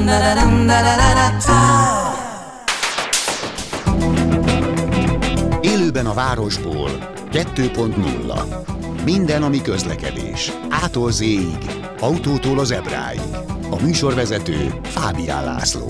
Élőben a városból 2.0. Minden, ami közlekedés. A-tól Z-ig, autótól az Ebráig. A műsorvezető Fábián László.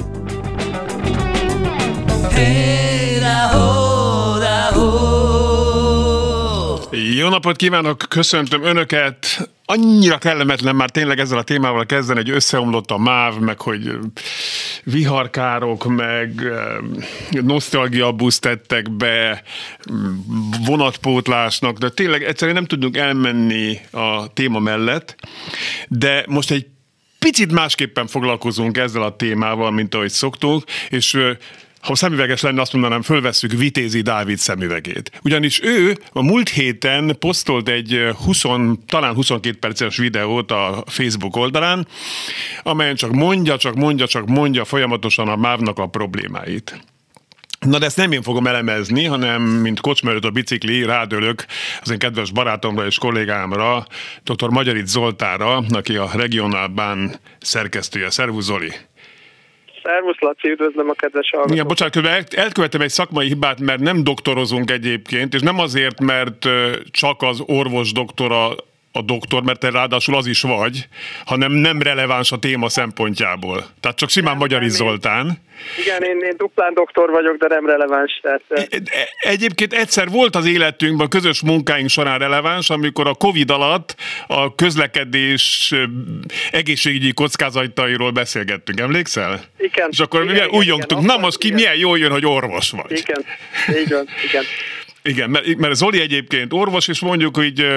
Jó napot kívánok, köszöntöm Önöket! Annyira kellemetlen már tényleg ezzel a témával kezdeni, hogy összeomlott a MÁV, meg hogy viharkárok, meg nosztalgiabuszt tettek be vonatpótlásnak, de tényleg egyszerűen nem tudunk elmenni a téma mellett, de most egy picit másképpen foglalkozunk ezzel a témával, mint ahogy szoktunk, és ha szemüveges lenne, azt mondanám, fölvesszük Vitézi Dávid szemüvegét. Ugyanis ő a múlt héten posztolt egy talán 22 perces videót a Facebook oldalán, amelyen csak mondja folyamatosan a MÁV-nak a problémáit. Na de ezt nem én fogom elemezni, hanem mint kocsmaőröt a bicikli, rádölök az én kedves barátomra és kollégámra, dr. Magyarics Zoltánra, aki a Regionálban szerkesztője. Szervusz, Zoli! Szervusz, Laci, üdvözlöm a kedves hallgatókat. Igen, bocsánat, elkövettem egy szakmai hibát, mert nem doktorozunk egyébként, és nem azért, mert csak az orvos doktora a doktor, mert te ráadásul az is vagy, hanem nem releváns a téma szempontjából. Tehát csak simán Magyarics Zoltán. Igen, én duplán doktor vagyok, de nem releváns. Tehát... Egyébként egyszer volt az életünkben, a közös munkáink során releváns, amikor a Covid alatt a közlekedés egészségügyi kockázatairól beszélgettünk. Emlékszel? Igen. És akkor igen, újjongtunk, na most ki milyen jól jön, hogy orvos vagy. Igen, így van, igen. Igen, mert Zoli egyébként orvos, és mondjuk, hogy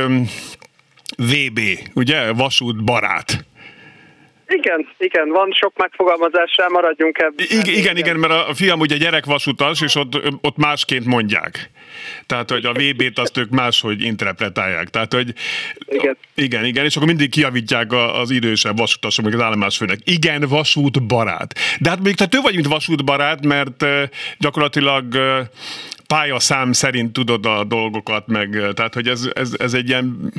VB, ugye? Vasút barát. Igen, van sok megfogalmazásra, maradjunk ebben. Igen, mert a fiam ugye gyerekvasutas, és ott másként mondják. Tehát, hogy a VB-t azt ők máshogy interpretálják. Tehát, hogy igen, és akkor mindig kijavítják az idősebb vasutasok, még az állomásfőnek. Igen, vasútbarát. De hát még te több vagy, mint vasútbarát, mert gyakorlatilag pályaszám szerint tudod a dolgokat, meg, tehát, hogy ez egy ilyen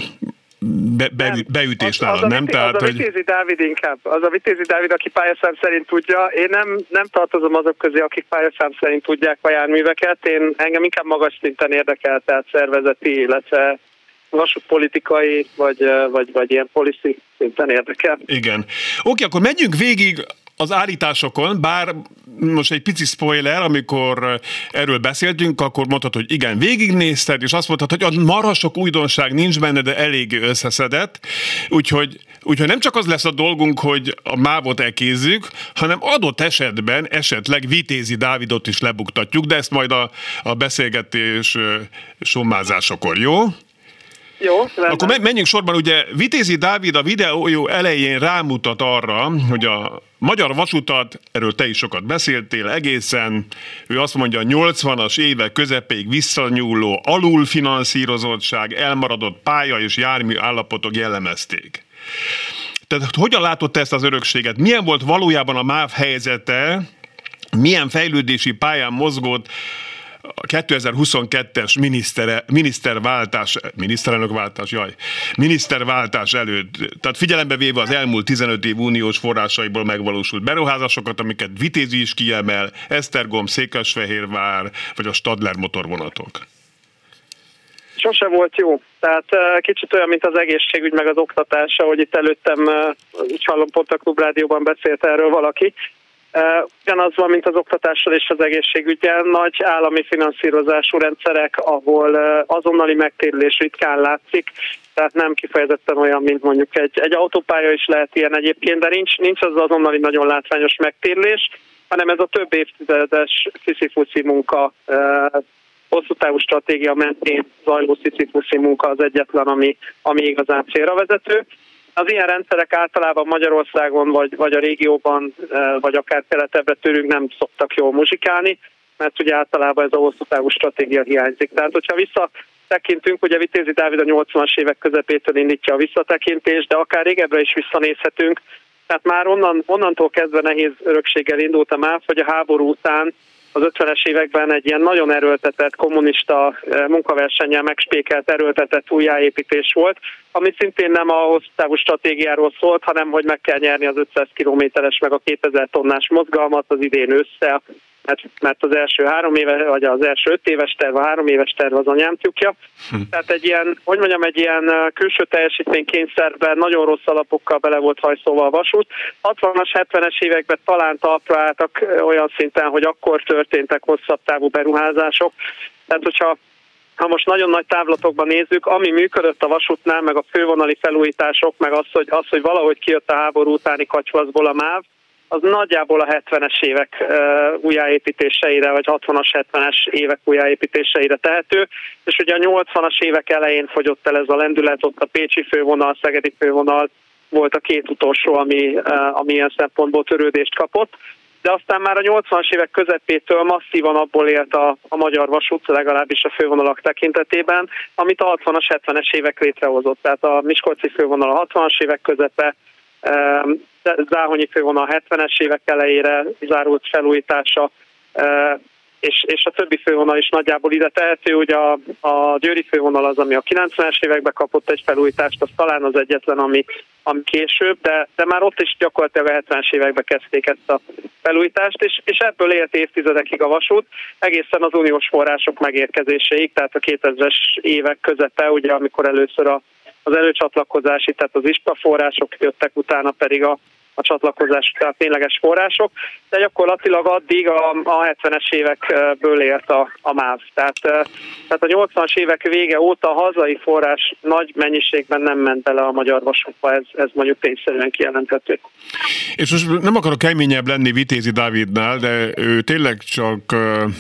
beütés nálad, nem? Az a Vitézi Dávid inkább. Az a Vitézi Dávid, aki pályaszám szerint tudja. Én nem tartozom azok közé, akik pályaszám szerint tudják a járműveket. Engem inkább magas szinten érdekel, tehát szervezeti, illetve vasútpolitikai, vagy ilyen policy szinten érdekel. Igen. Oké, akkor menjünk végig az állításokon, bár most egy pici spoiler, amikor erről beszéltünk, akkor mondtad, hogy igen, végignézted, és azt mondtad, hogy marha sok újdonság nincs benne, de eléggé összeszedett, úgyhogy nem csak az lesz a dolgunk, hogy a MÁV-ot elkézzük, hanem adott esetben esetleg Vitézi Dávidot is lebuktatjuk, de ezt majd a beszélgetés sommázásakor, jó? Jó, rendben. Akkor menjünk sorban, ugye Vitézi Dávid a videó elején rámutat arra, hogy a magyar vasutat, erről te is sokat beszéltél egészen, ő azt mondja, 80-as évek közepéig visszanyúló alulfinanszírozottság, elmaradott pálya és jármű állapotok jellemezték. Tehát hogyan látott te ezt az örökséget? Milyen volt valójában a MÁV helyzete? Milyen fejlődési pályán mozgott a 2022-es miniszterváltás előtt, tehát figyelembe véve az elmúlt 15 év uniós forrásaiból megvalósult beruházásokat, amiket Vitézi is kiemel, Esztergom, Székesfehérvár, vagy a Stadler motorvonatok. Sose volt jó. Tehát kicsit olyan, mint az egészségügy, meg az oktatás, ahogy itt előttem, úgy hallom, pont a Klubrádióban beszélt erről valaki. Ugyanaz van, mint az oktatással és az egészségügyen, nagy állami finanszírozású rendszerek, ahol azonnali megtérülés ritkán látszik, tehát nem kifejezetten olyan, mint mondjuk egy autópálya is lehet ilyen egyébként, de nincs az azonnali nagyon látványos megtérülés, hanem ez a több évtizedes sziszifuszi munka, hosszú távú stratégia mentén zajló sziszifuszi munka az egyetlen, ami igazán célra vezető. Az ilyen rendszerek általában Magyarországon, vagy a régióban, vagy akár keletebbre tőlünk nem szoktak jól muzsikálni, mert ugye általában ez a hosszú távú stratégia hiányzik. Tehát, hogyha visszatekintünk, ugye Vitézi Dávid a 80-as évek közepétől indítja a visszatekintést, de akár régebbre is visszanézhetünk. Tehát már onnantól kezdve nehéz örökséggel indult a MÁV, hogy a háború után az 50-es években egy ilyen nagyon erőltetett, kommunista munkaversennyel megspékelt, erőltetett újjáépítés volt, ami szintén nem a hosszú távú stratégiáról szólt, hanem hogy meg kell nyerni az 500 kilométeres meg a 2000 tonnás mozgalmat az idén össze, mert az első 3 éve, vagy az első 5 éves terv, a 3 éves terv az anyám tyúkja. Tehát egy ilyen külső teljesítménykényszerben nagyon rossz alapokkal bele volt hajszolva a vasút. 60-as, 70-es években talán talpra álltak olyan szinten, hogy akkor történtek hosszabb távú beruházások. Tehát, ha most nagyon nagy távlatokban nézzük, ami működött a vasútnál, meg a fővonali felújítások, meg az, hogy valahogy kijött a háború utáni katyvaszból a MÁV, az nagyjából a 70-es évek újjáépítéseire, vagy 60-as, 70-es évek újjáépítéseire tehető, és ugye a 80-as évek elején fogyott el ez a lendület, ott a pécsi fővonal, szegedi fővonal volt a 2 utolsó, ami ilyen szempontból törődést kapott, de aztán már a 80-as évek közepétől masszívan abból élt a magyar vasút, legalábbis a fővonalak tekintetében, amit a 60-as, 70-es évek létrehozott. Tehát a miskolci fővonal a 60-as évek közepe, Záhonyi fővonal 70-es évek elejére zárult felújítása, és a többi fővonal is nagyjából ide tehető. Ugye a győri fővonal az, ami a 90-es években kapott egy felújítást, az talán az egyetlen, ami később, de már ott is gyakorlatilag a 70-es években kezdték ezt a felújítást, és ebből élt évtizedekig a vasút, egészen az uniós források megérkezéséig, tehát a 2000-es évek közepe, ugye amikor először az előcsatlakozási, tehát az ISPA források jöttek, utána pedig a csatlakozás, tehát tényleges források, de gyakorlatilag addig a 70-es évekből élt a MÁV. Tehát a 80-as évek vége óta a hazai forrás nagy mennyiségben nem ment bele a magyar vasútba, ez mondjuk tényszerűen kijelenthető. És most nem akarok keményebb lenni Vitézi Dávidnál, de ő tényleg csak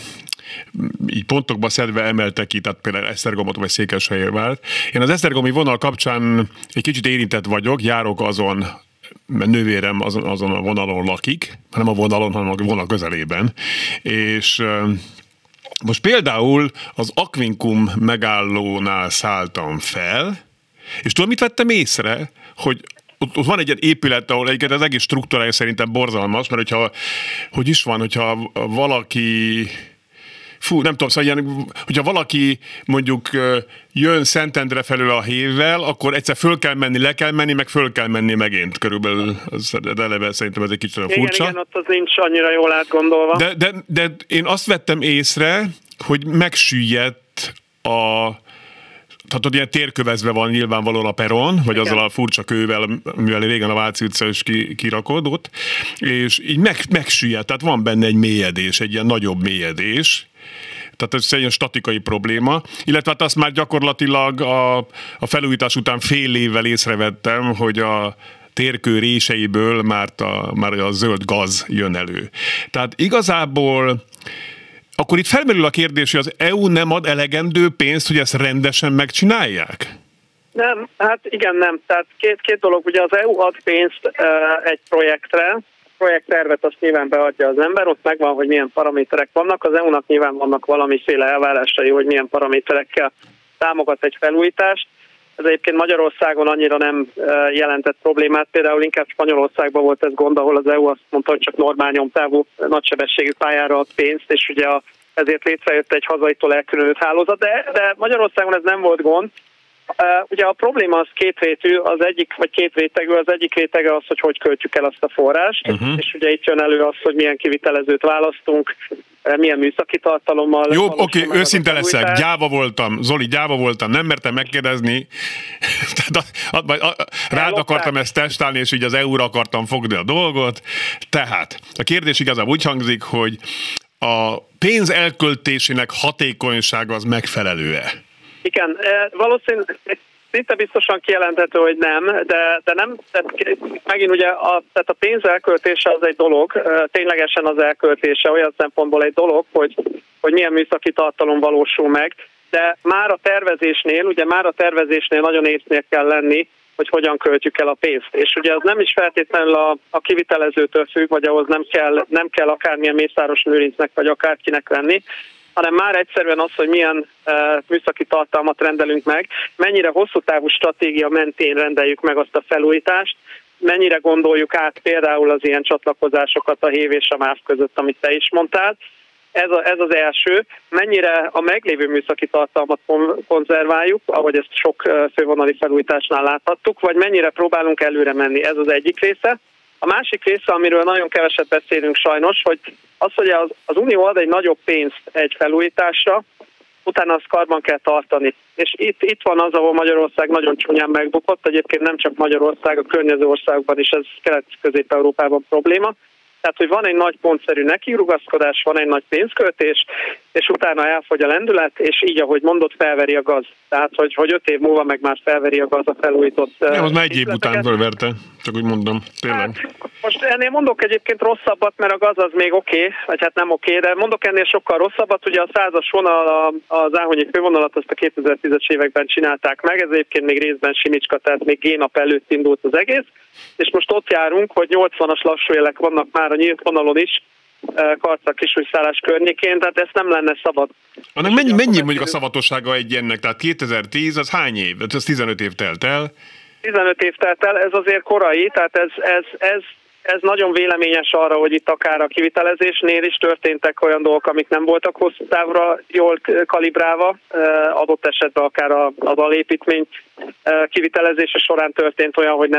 így pontokba szedve emelte ki, tehát például Esztergomot vagy Székesfehérvárt. Én az esztergomi vonal kapcsán egy kicsit érintett vagyok, járok azon, mert nővérem azon a vonalon lakik, nem a vonalon, hanem a vonal közelében. És most például az Aquincum megállónál szálltam fel, és tudod, mit vettem észre? Hogy ott van egy ilyen épület, ahol egyébként az egész struktúrája szerintem borzalmas, mert hogyha valaki nem tudom, szóval ilyen, hogyha valaki mondjuk jön Szentendre felől a hévvel, akkor egyszer föl kell menni, le kell menni, meg föl kell menni megint. Körülbelül eleve szerintem ez egy kicsit furcsa. Igen, ott az nincs annyira jól átgondolva. De én azt vettem észre, hogy megsüllyedt tehát ott ilyen térkövezve van nyilvánvalóan a peron, vagy igen, azzal a furcsa kővel, mivel régen a Váci utca is kirakodott, és így megsüllyedt, tehát van benne egy mélyedés, egy ilyen nagyobb mélyedés, tehát ez egy ilyen statikai probléma, illetve hát azt már gyakorlatilag a felújítás után fél évvel észrevettem, hogy a térkő réseiből már a zöld gáz jön elő. Tehát igazából akkor itt felmerül a kérdés, hogy az EU nem ad elegendő pénzt, hogy ezt rendesen megcsinálják? Nem, hát igen, nem. Tehát két dolog, ugye az EU ad pénzt egy projektre, projekttervet azt nyilván beadja az ember, ott megvan, hogy milyen paraméterek vannak, az EU-nak nyilván vannak valamiféle elvárásai, hogy milyen paraméterekkel támogat egy felújítást. Ez egyébként Magyarországon annyira nem jelentett problémát, például inkább Spanyolországban volt ez gond, ahol az EU azt mondta, hogy csak normál nyomtávú nagysebességű pályára ad pénzt, és ugye ezért létrejött egy hazaitól elkülönült hálózat, de Magyarországon ez nem volt gond. Ugye a probléma az kétrétű, az egyik, vagy két rétegű, az egyik rétege az, hogy költjük el azt a forrást, és ugye itt jön elő az, hogy milyen kivitelezőt választunk, milyen műszaki tartalommal. Jó, oké, őszinte leszek, gyáva voltam, Zoli, gyáva voltam, nem mertem megkérdezni, rád akartam ezt testálni, és így az EU-ra akartam fogni a dolgot. Tehát a kérdés igazából úgy hangzik, hogy a pénz elköltésének hatékonysága az megfelelő-e? Igen, valószínűleg szinte biztosan kijelenthető, hogy nem, de nem, tehát megint ugye tehát a pénz elköltése az egy dolog, ténylegesen az elköltése olyan szempontból egy dolog, hogy milyen műszaki tartalom valósul meg, de már a tervezésnél nagyon észnél kell lenni, hogy hogyan költjük el a pénzt. És ugye az nem is feltétlenül a kivitelezőtől függ, vagy ahhoz nem kell akármilyen Mészáros Lőrincnek, vagy akárkinek lenni, hanem már egyszerűen az, hogy milyen műszaki tartalmat rendelünk meg, mennyire hosszú távú stratégia mentén rendeljük meg azt a felújítást, mennyire gondoljuk át például az ilyen csatlakozásokat a HÉV és a MÁV között, amit te is mondtál, Ez az első. Mennyire a meglévő műszaki tartalmat konzerváljuk, ahogy ezt sok fővonali felújításnál láthattuk, vagy mennyire próbálunk előre menni. Ez az egyik része. A másik része, amiről nagyon keveset beszélünk sajnos, hogy hogy az Unió ad egy nagyobb pénzt egy felújításra, utána azt karban kell tartani. És itt van az, ahol Magyarország nagyon csúnyán megbukott, egyébként nem csak Magyarország, a környező országokban is ez Kelet-Közép-Európában probléma. Tehát, hogy van egy nagy pontszerű nekirugaszkodás, van egy nagy pénzköltés, és utána elfogy a lendület, és így, ahogy mondott, felveri a gaz. Tehát, hogy 5 év múlva meg már felveri a gaz a felújított... Nem, az már egy év után fölverte, csak úgy mondom, tényleg. Hát, most ennél mondok egyébként rosszabbat, mert a gaz az még oké, vagy hát nem oké, de mondok ennél sokkal rosszabbat. Ugye a 100-as vonal, az Áhonyi fővonalat azt a 2010-es években csinálták meg, ez egyébként még részben Simicska, tehát még G-nap előtt indult az egész, és most ott járunk, hogy 80-as lassúélek vannak már a nyílt vonalon is, Karcag-Kisújszállás környékén, tehát ezt nem lenne szabad. Annak mennyi mondjuk a szavatossága egy ennek? Tehát 2010, az hány év? Ez 15 év telt el? 15 év telt el, ez azért korai, tehát ez nagyon véleményes arra, hogy itt akár a kivitelezésnél is történtek olyan dolgok, amik nem voltak hosszú távra jól kalibrálva, adott esetben akár az alépítmény kivitelezése során történt olyan, hogy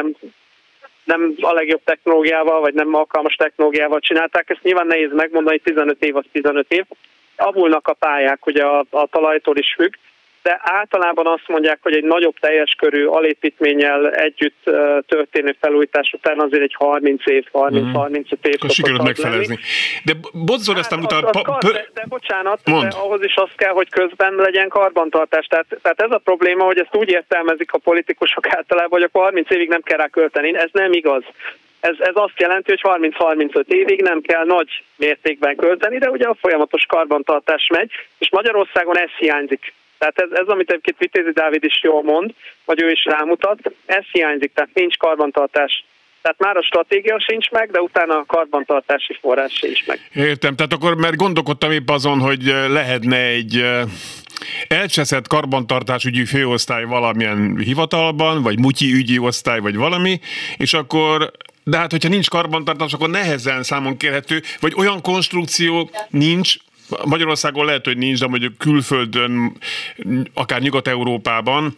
nem a legjobb technológiával, vagy nem alkalmas technológiával csinálták. Ezt nyilván nehéz megmondani, 15 év az 15 év. Avulnak a pályák, ugye a talajtól is függ, de általában azt mondják, hogy egy nagyobb teljes körű alépítménnyel együtt történő felújítás után azért egy 30 év, 30-35 év. Akkor sikerült megfelezni. De Bozzol aztán utána... De bocsánat, de ahhoz is az kell, hogy közben legyen karbantartás. Tehát ez a probléma, hogy ezt úgy értelmezik a politikusok általában, hogy akkor 30 évig nem kell rá költeni. Ez nem igaz. Ez azt jelenti, hogy 30-35 évig nem kell nagy mértékben költeni, de ugye a folyamatos karbantartás megy, és Magyarországon ez hiányzik. Tehát ez amit egyébként Vitézi Dávid is jól mond, vagy ő is rámutat, ez hiányzik, tehát nincs karbantartás. Tehát már a stratégia sincs meg, de utána a karbantartási forrás sincs meg. Értem, tehát akkor mert gondolkodtam épp azon, hogy lehetne egy elcseszett karbantartásügyi főosztály valamilyen hivatalban, vagy mutyi ügyi osztály, vagy valami, és akkor... De hát, hogyha nincs karbantartás, akkor nehezen számon kérhető, vagy olyan konstrukció nincs, Magyarországon lehet, hogy nincs, de mondjuk külföldön, akár Nyugat-Európában,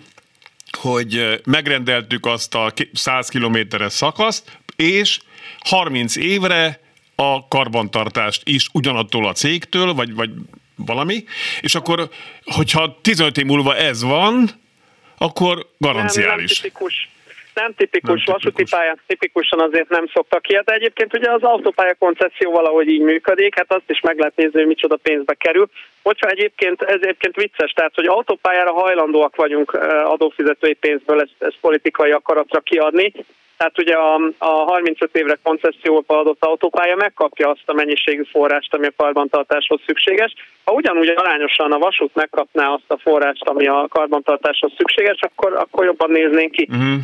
hogy megrendeltük azt a 100 kilométeres szakaszt, és 30 évre a karbantartást is ugyanattól a cégtől, vagy valami, és akkor, hogyha 15 év múlva ez van, akkor garanciális. Nem tipikus, vasúti pályán tipikusan azért nem szoktak ilyet, de egyébként ugye az autópálya koncepció valahogy így működik, hát azt is meg lehet nézni, hogy micsoda pénzbe kerül. Hogyha ez egyébként vicces, tehát hogy autópályára hajlandóak vagyunk adófizetői pénzből ezt politikai akaratra kiadni, tehát ugye a 35 évre koncesszióba adott autópálya megkapja azt a mennyiségű forrást, ami a karbantartáshoz szükséges. Ha ugyanúgy arányosan a vasút megkapná azt a forrást, ami a karbantartáshoz szükséges, akkor jobban néznénk ki. Uh-huh.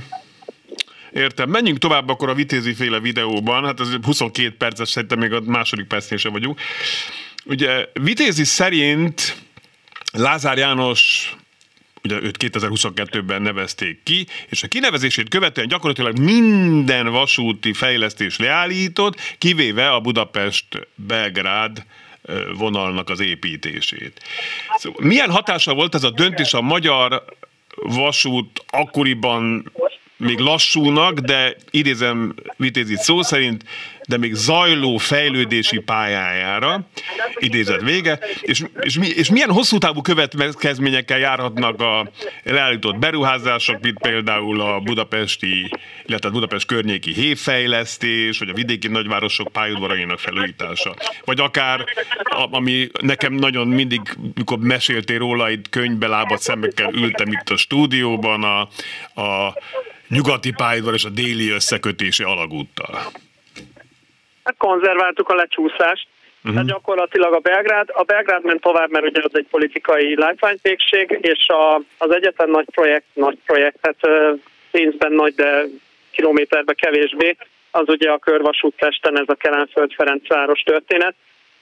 Értem. Menjünk tovább akkor a Vitézi féle videóban, hát ez 22 perces, szerintem még a második percnél sem vagyunk. Ugye Vitézi szerint Lázár János, ugye őt 2022-ben nevezték ki, és a kinevezését követően gyakorlatilag minden vasúti fejlesztés leállított, kivéve a Budapest-Belgrád vonalnak az építését. Szóval milyen hatása volt ez a döntés a magyar vasút akkoriban még lassúnak, de idézem Vitézit szó szerint, de még zajló fejlődési pályájára, idézet vége, és milyen hosszú távú következményekkel járhatnak a leállított beruházások, mint például a budapesti, illetve Budapest környéki hévfejlesztés, vagy a vidéki nagyvárosok pályaudvarainak felújítása. Vagy akár, ami nekem nagyon mindig, mikor meséltél róla, itt könyvbe lábadt szembekkel ültem itt a stúdióban, a nyugati pályaudvar és a déli összekötési alagúttal. Konzerváltuk a lecsúszást. Tehát gyakorlatilag a Belgrád ment tovább, mert ugye az egy politikai látványtégség, és az egyetlen nagy projekt, hát pénzben nagy, de kilométerben kevésbé, az ugye a Körvasúttesten, ez a Kelenföld-Ferencváros történet.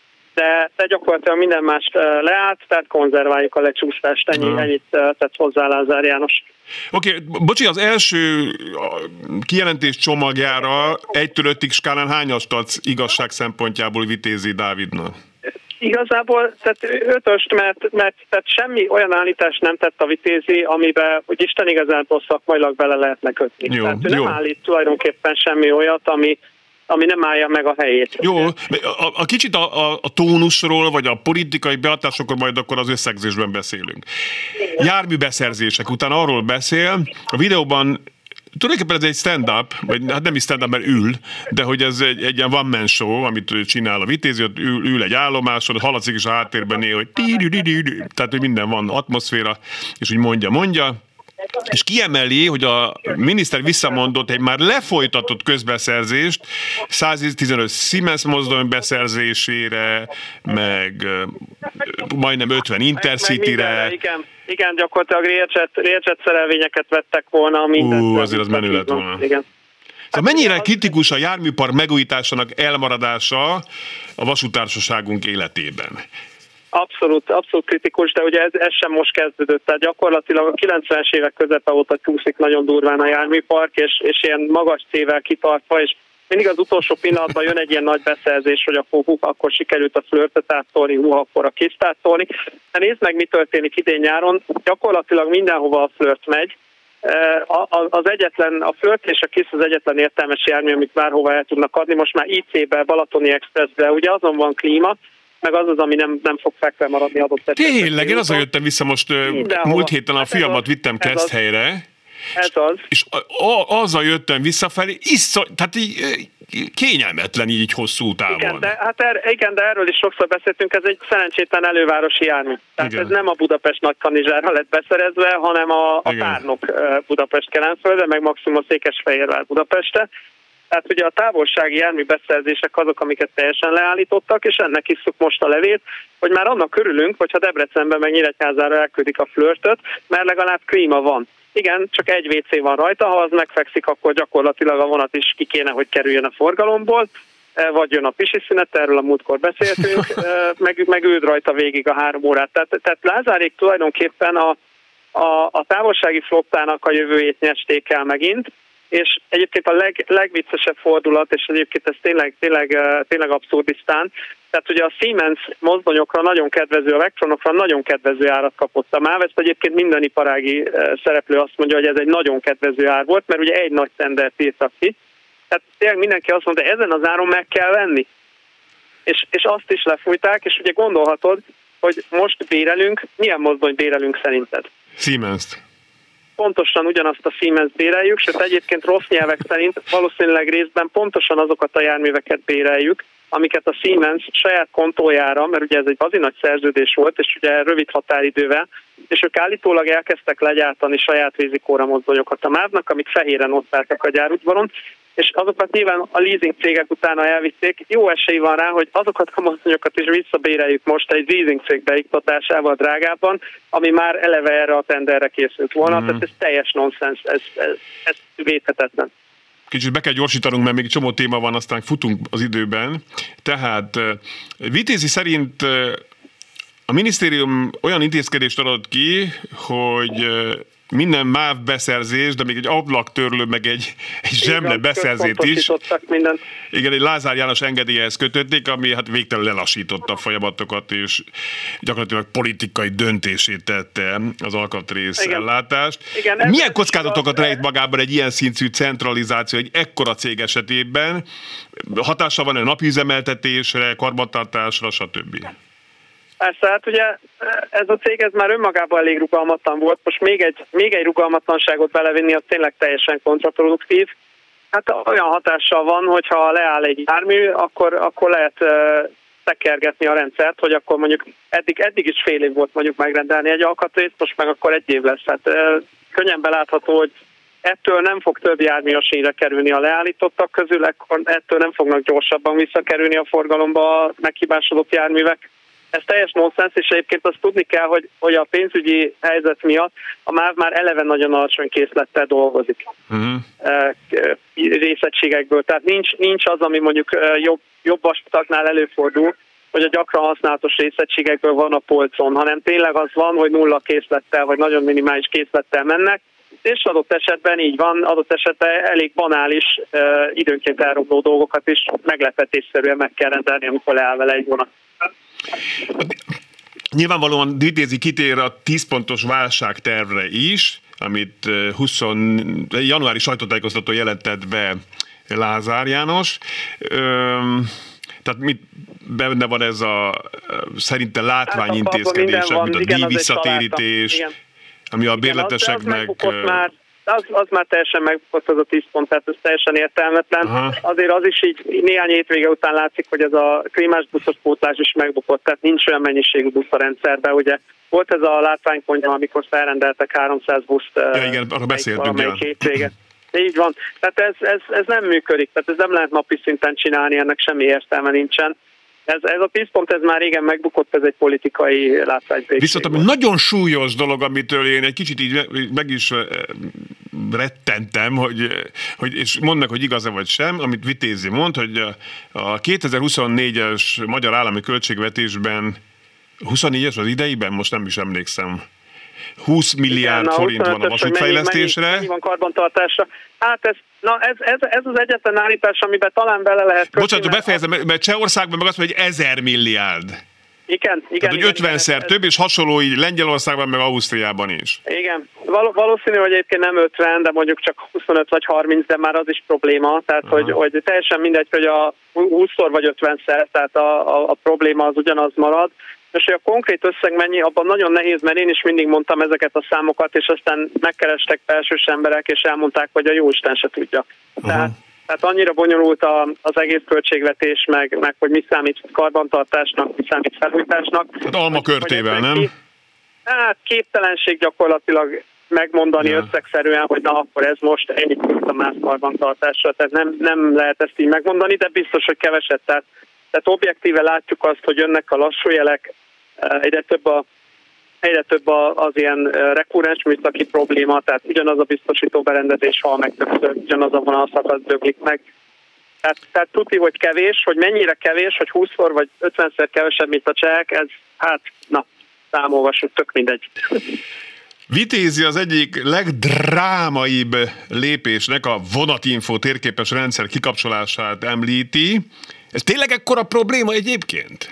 De gyakorlatilag minden mást leállt, tehát konzerváljuk a lecsúszást, ennyit tett hozzá Lázár János. Oké, bocsi, az első kijelentés csomagjára 1-től 5-ig skálán hányast adsz igazság szempontjából Vitézi Dávidnak? Igazából tehát ötöst, mert tehát semmi olyan állítást nem tett a Vitézi, amiben, hogy Isten igazából szakmailag bele lehetne kötni. Jó, tehát nem állít tulajdonképpen semmi olyat, ami nem állja meg a helyét. Jó, a kicsit a tónusról, vagy a politikai behatásokról majd akkor az összegzésben beszélünk. Járműbeszerzések után arról beszél, a videóban tulajdonképpen ez egy stand-up, vagy hát nem is stand-up, mert ül, de hogy ez egy ilyen one-man show, amit csinál a Vitézi, ott ül egy állomáson, hallatszik is a háttérben néha, hogy tehát, hogy minden van, atmoszféra, és úgy mondja, és kiemeli, hogy a miniszter visszamondott egy már lefolytatott közbeszerzést 115 Siemens mozdony beszerzésére, meg majdnem 50 Intercity-re. Igen, gyakorlatilag Railjet szerelvényeket vettek volna mindent. Azért az menő lett volna. Igen. Szóval mennyire kritikus a járműpark megújításának elmaradása a vasútársaságunk életében? Abszolút kritikus, de ugye ez sem most kezdődött. Tehát gyakorlatilag a 90-es évek közepe óta csúszik nagyon durván a járműpark, és ilyen magas cével kitartva, és mindig az utolsó pillanatban jön egy ilyen nagy beszerzés, hogy akkor sikerült a flörtöt áttolni, akkor a kiszt áttolni. De nézd meg, mi történik idén nyáron. Gyakorlatilag mindenhova a flört megy. A flört és a KISZ az egyetlen értelmes jármű, amit bárhova el tudnak adni. Most már IC-be, Balatoni Expressbe, ugye azon van klíma, meg az, ami nem fog fekve maradni adott esetben. Tényleg, én azon jöttem vissza most, múlt héten a fiamat vittem Keszthelyre, ez az. És azzal jöttem visszafelé, tehát kényelmetlen így hosszú távon. Igen, de erről is sokszor beszéltünk, ez egy szerencsétlen elővárosi jármű. Tehát igen. Ez nem a Budapest Nagykanizsárra lett beszerezve, hanem a Tárnok Budapest-Kelenföldre, meg maximum Székesfehérvár Budapestre. Tehát ugye a távolsági jármű beszerzések azok, amiket teljesen leállítottak, és ennek isszuk most a levét, hogy már annak örülünk, hogyha Debrecenben meg Nyíregyházára elküldik a flörtöt, mert legalább klíma van. Igen, csak egy WC van rajta, ha az megfekszik, akkor gyakorlatilag a vonat is ki kéne, hogy kerüljön a forgalomból, vagy jön a pisisiszünet, erről a múltkor beszéltünk, meg ült rajta végig a 3 órát. Tehát Lázárék tulajdonképpen a távolsági flottának a jövőjét nyesték el megint, és egyébként a legviccesebb fordulat, és egyébként ez tényleg abszurdisztán, tehát ugye a Siemens mozdonyokra nagyon kedvező, a Vectronokra nagyon kedvező árat kapott a MÁV, ezt egyébként minden iparági szereplő azt mondja, hogy ez egy nagyon kedvező ár volt, mert ugye egy nagy tendert írtak ki, tehát tényleg mindenki azt mondta, ezen az áron meg kell venni. És azt is lefújták, és ugye gondolhatod, hogy most bérelünk, milyen mozdony bérelünk szerinted? Siemens-t. Pontosan ugyanazt a Siemens béreljük, sőt egyébként rossz nyelvek szerint valószínűleg részben pontosan azokat a járműveket béreljük, amiket a Siemens saját kontójára, mert ugye ez egy bazi nagy szerződés volt, és ugye rövid határidővel, és ők állítólag elkezdtek legyártani saját vízikóra mozdonyokat a MÁV-nak, amik fehéren ott álltak a gyárudvaron, és azokat nyilván a leasing cégek utána elvitték. Jó esély van rá, hogy azokat a mozdonyokat is visszabéreljük most egy leasing cég beiktatásával drágábban, ami már eleve erre a tenderre készült volna. Tehát ez teljes nonsens, ez védhetetlen. Kicsit be kell gyorsítanunk, mert még egy csomó téma van, aztán futunk az időben. Tehát Vitézi szerint a minisztérium olyan intézkedést adott ki, hogy minden MÁV beszerzés, de még egy ablaktörlő, meg egy zsemle beszerzést is. Igen, egy Lázár János engedélyhez kötötték, ami hát végtelenül lelassította a folyamatokat, és gyakorlatilag politikai döntését tette az alkatrész ellátást. Igen, milyen kockázatokat rejt magában egy ilyen szintű centralizáció egy ekkora cég esetében? Hatása van a napüzemeltetésre, karbantartásra, stb.? Persze, hát ugye ez a cég ez már önmagában elég rugalmatlan volt, most még egy rugalmatlanságot belevinni, az tényleg teljesen kontraproduktív. Hát olyan hatással van, hogyha leáll egy jármű, akkor lehet tekergetni a rendszert, hogy akkor mondjuk eddig is fél év volt mondjuk megrendelni egy alkatrészt, most meg akkor 1 év lesz. Hát könnyen belátható, hogy ettől nem fog több jármű a sínre kerülni a leállítottak közül, ettől nem fognak gyorsabban visszakerülni a forgalomba a meghibásodott járművek. Ez teljes nonsens, és egyébként azt tudni kell, hogy a pénzügyi helyzet miatt a MÁV már eleve nagyon alacsony készlettel dolgozik részegységekből. Tehát nincs az, ami mondjuk jobb vasutaknál előfordul, hogy a gyakran használatos részegységekből van a polcon, hanem tényleg az van, hogy 0 készlettel, vagy nagyon minimális készlettel mennek, és adott esetben így van, adott esetben elég banális, időnként elromló dolgokat is meglepetésszerűen meg kell rendelni, amikor leáll vele egy vonat. Nyilvánvalóan Vitézi kitér a 10 pontos válságtervre is, amit januári sajtótájékoztató jelentett be Lázár János. Tehát benne van ez szerinte látványintézkedések, mint a díjvisszatérítés, ami a bérleteseknek... Az már teljesen megbukott, az a 10 pont, tehát ez teljesen értelmetlen. Aha. Azért az is így néhány hétvége után látszik, hogy ez a klímás buszos pótlás is megbukott, tehát nincs olyan mennyiségű busz a rendszerben. Ugye volt ez a látványkonyha, amikor felrendeltek 300 buszt. Ja, igen, arra beszéltünk. Hétvége. Így van. Tehát ez nem működik, tehát ez nem lehet napi szinten csinálni, ennek semmi értelme nincsen. Ez a 10 pont, ez már régen megbukott, ez egy politikai látványvégség. Viszont ami nagyon súlyos dolog, amitől én egy kicsit így meg is rettentem, hogy és mondd meg, hogy igaz-e vagy sem, amit Vitézi mond, hogy a 2024-es magyar állami költségvetésben 24-es az ideiben, most nem is emlékszem, 20 milliárd forint van a vasútfejlesztésre. Mennyi van karbantartásra? Hát ez az egyetlen állítás, amiben talán bele lehet kötni. Bocsánat, befejezem, mert Csehországban meg azt mondja, hogy 1000 milliárd. Igen. Tehát, hogy 50-szer több, és hasonló így Lengyelországban, meg Ausztriában is. Igen. Valószínű, hogy egyébként nem 50, de mondjuk csak 25 vagy 30, de már az is probléma. Tehát, hogy teljesen mindegy, hogy a 20-szor vagy 50-szer, tehát a probléma az ugyanaz marad. És hogy a konkrét összeg mennyi, abban nagyon nehéz, mert én is mindig mondtam ezeket a számokat, és aztán megkerestek felsős emberek, és elmondták, hogy a jóisten se tudja. Tehát annyira bonyolult az egész költségvetés, meg hogy mi számít karbantartásnak, mi számít felújításnak. Hát almakörtével, nem? Hát képtelenség gyakorlatilag megmondani összegszerűen, hogy na akkor ez most ennyit a más karbantartásra. Tehát nem lehet ezt így megmondani, de biztos, hogy keveset. Tehát objektíve látjuk azt, hogy jönnek a lassú jelek, egyre több az ilyen rekurrens műszaki probléma, tehát ugyanaz a biztosító berendezés hal meg többször, ugyanaz a vonalszakasz döglik meg. Tehát tudni, hogy kevés, hogy mennyire kevés, hogy 20-szor vagy 50-szer kevesebb, mint a csehek, ez számolvassuk, tök mindegy. Vitézi az egyik legdrámaibb lépésnek a vonatinfo térképes rendszer kikapcsolását említi. Ez tényleg ekkora probléma egyébként?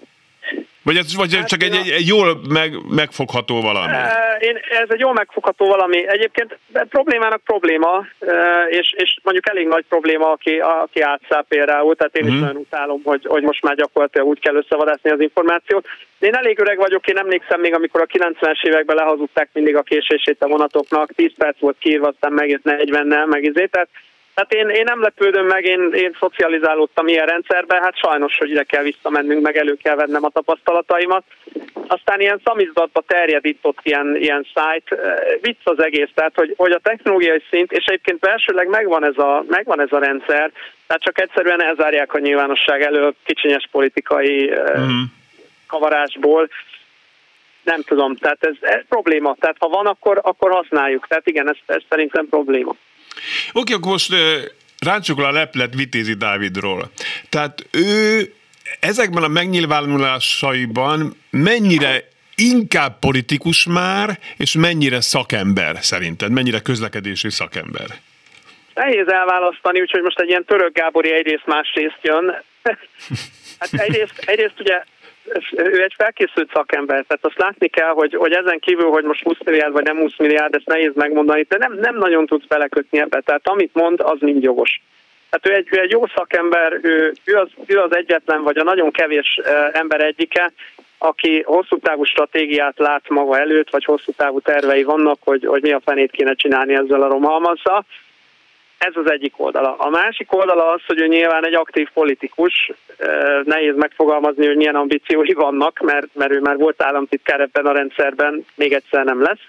Vagy csak egy jól megfogható valami? Ez egy jól megfogható valami. Egyébként problémának probléma, és mondjuk elég nagy probléma, aki átszáll például, tehát én is nagyon utálom, hogy most már gyakorlatilag úgy kell összevadászni az információt. Én elég öreg vagyok, én emlékszem még, amikor a 90-es években lehazudták mindig a késését a vonatoknak, 10 perc volt kiírva, aztán megjött 40-nel, Tehát én nem lepődöm meg, én szocializálódtam ilyen rendszerben, hát sajnos, hogy ide kell visszamennünk, meg elő kell vennem a tapasztalataimat. Aztán ilyen szamizdatba terjed itt ott ilyen szájt, vicc az egész, tehát hogy a technológiai szint, és egyébként belsőleg megvan ez a rendszer, tehát csak egyszerűen elzárják a nyilvánosság elől kicsinyes politikai kavarásból. Nem tudom, tehát ez probléma, tehát ha van, akkor használjuk, tehát igen, ez szerintem probléma. Oké, akkor most ráncsuk le a leplet Vitézi Dávidról. Tehát ő ezekben a megnyilvánulásaiban mennyire inkább politikus már, és mennyire szakember szerinted? Mennyire közlekedési szakember? Nehéz elválasztani, úgyhogy most egy ilyen Török Gábori egyrészt másrészt jön. Hát egyrészt ugye ő egy felkészült szakember, tehát azt látni kell, hogy ezen kívül, hogy most 20 milliárd vagy nem 20 milliárd, ezt nehéz megmondani, de nem nagyon tudsz belekötni ebbe, tehát amit mond, az mind jogos. Tehát ő egy jó szakember, ő az egyetlen, vagy a nagyon kevés ember egyike, aki hosszú távú stratégiát lát maga előtt, vagy hosszú távú tervei vannak, hogy mi a fenét kéne csinálni ezzel a romhalmazzal. Ez az egyik oldala. A másik oldala az, hogy ő nyilván egy aktív politikus, nehéz megfogalmazni, hogy milyen ambíciói vannak, mert ő már volt államtitkár ebben a rendszerben, még egyszer nem lesz.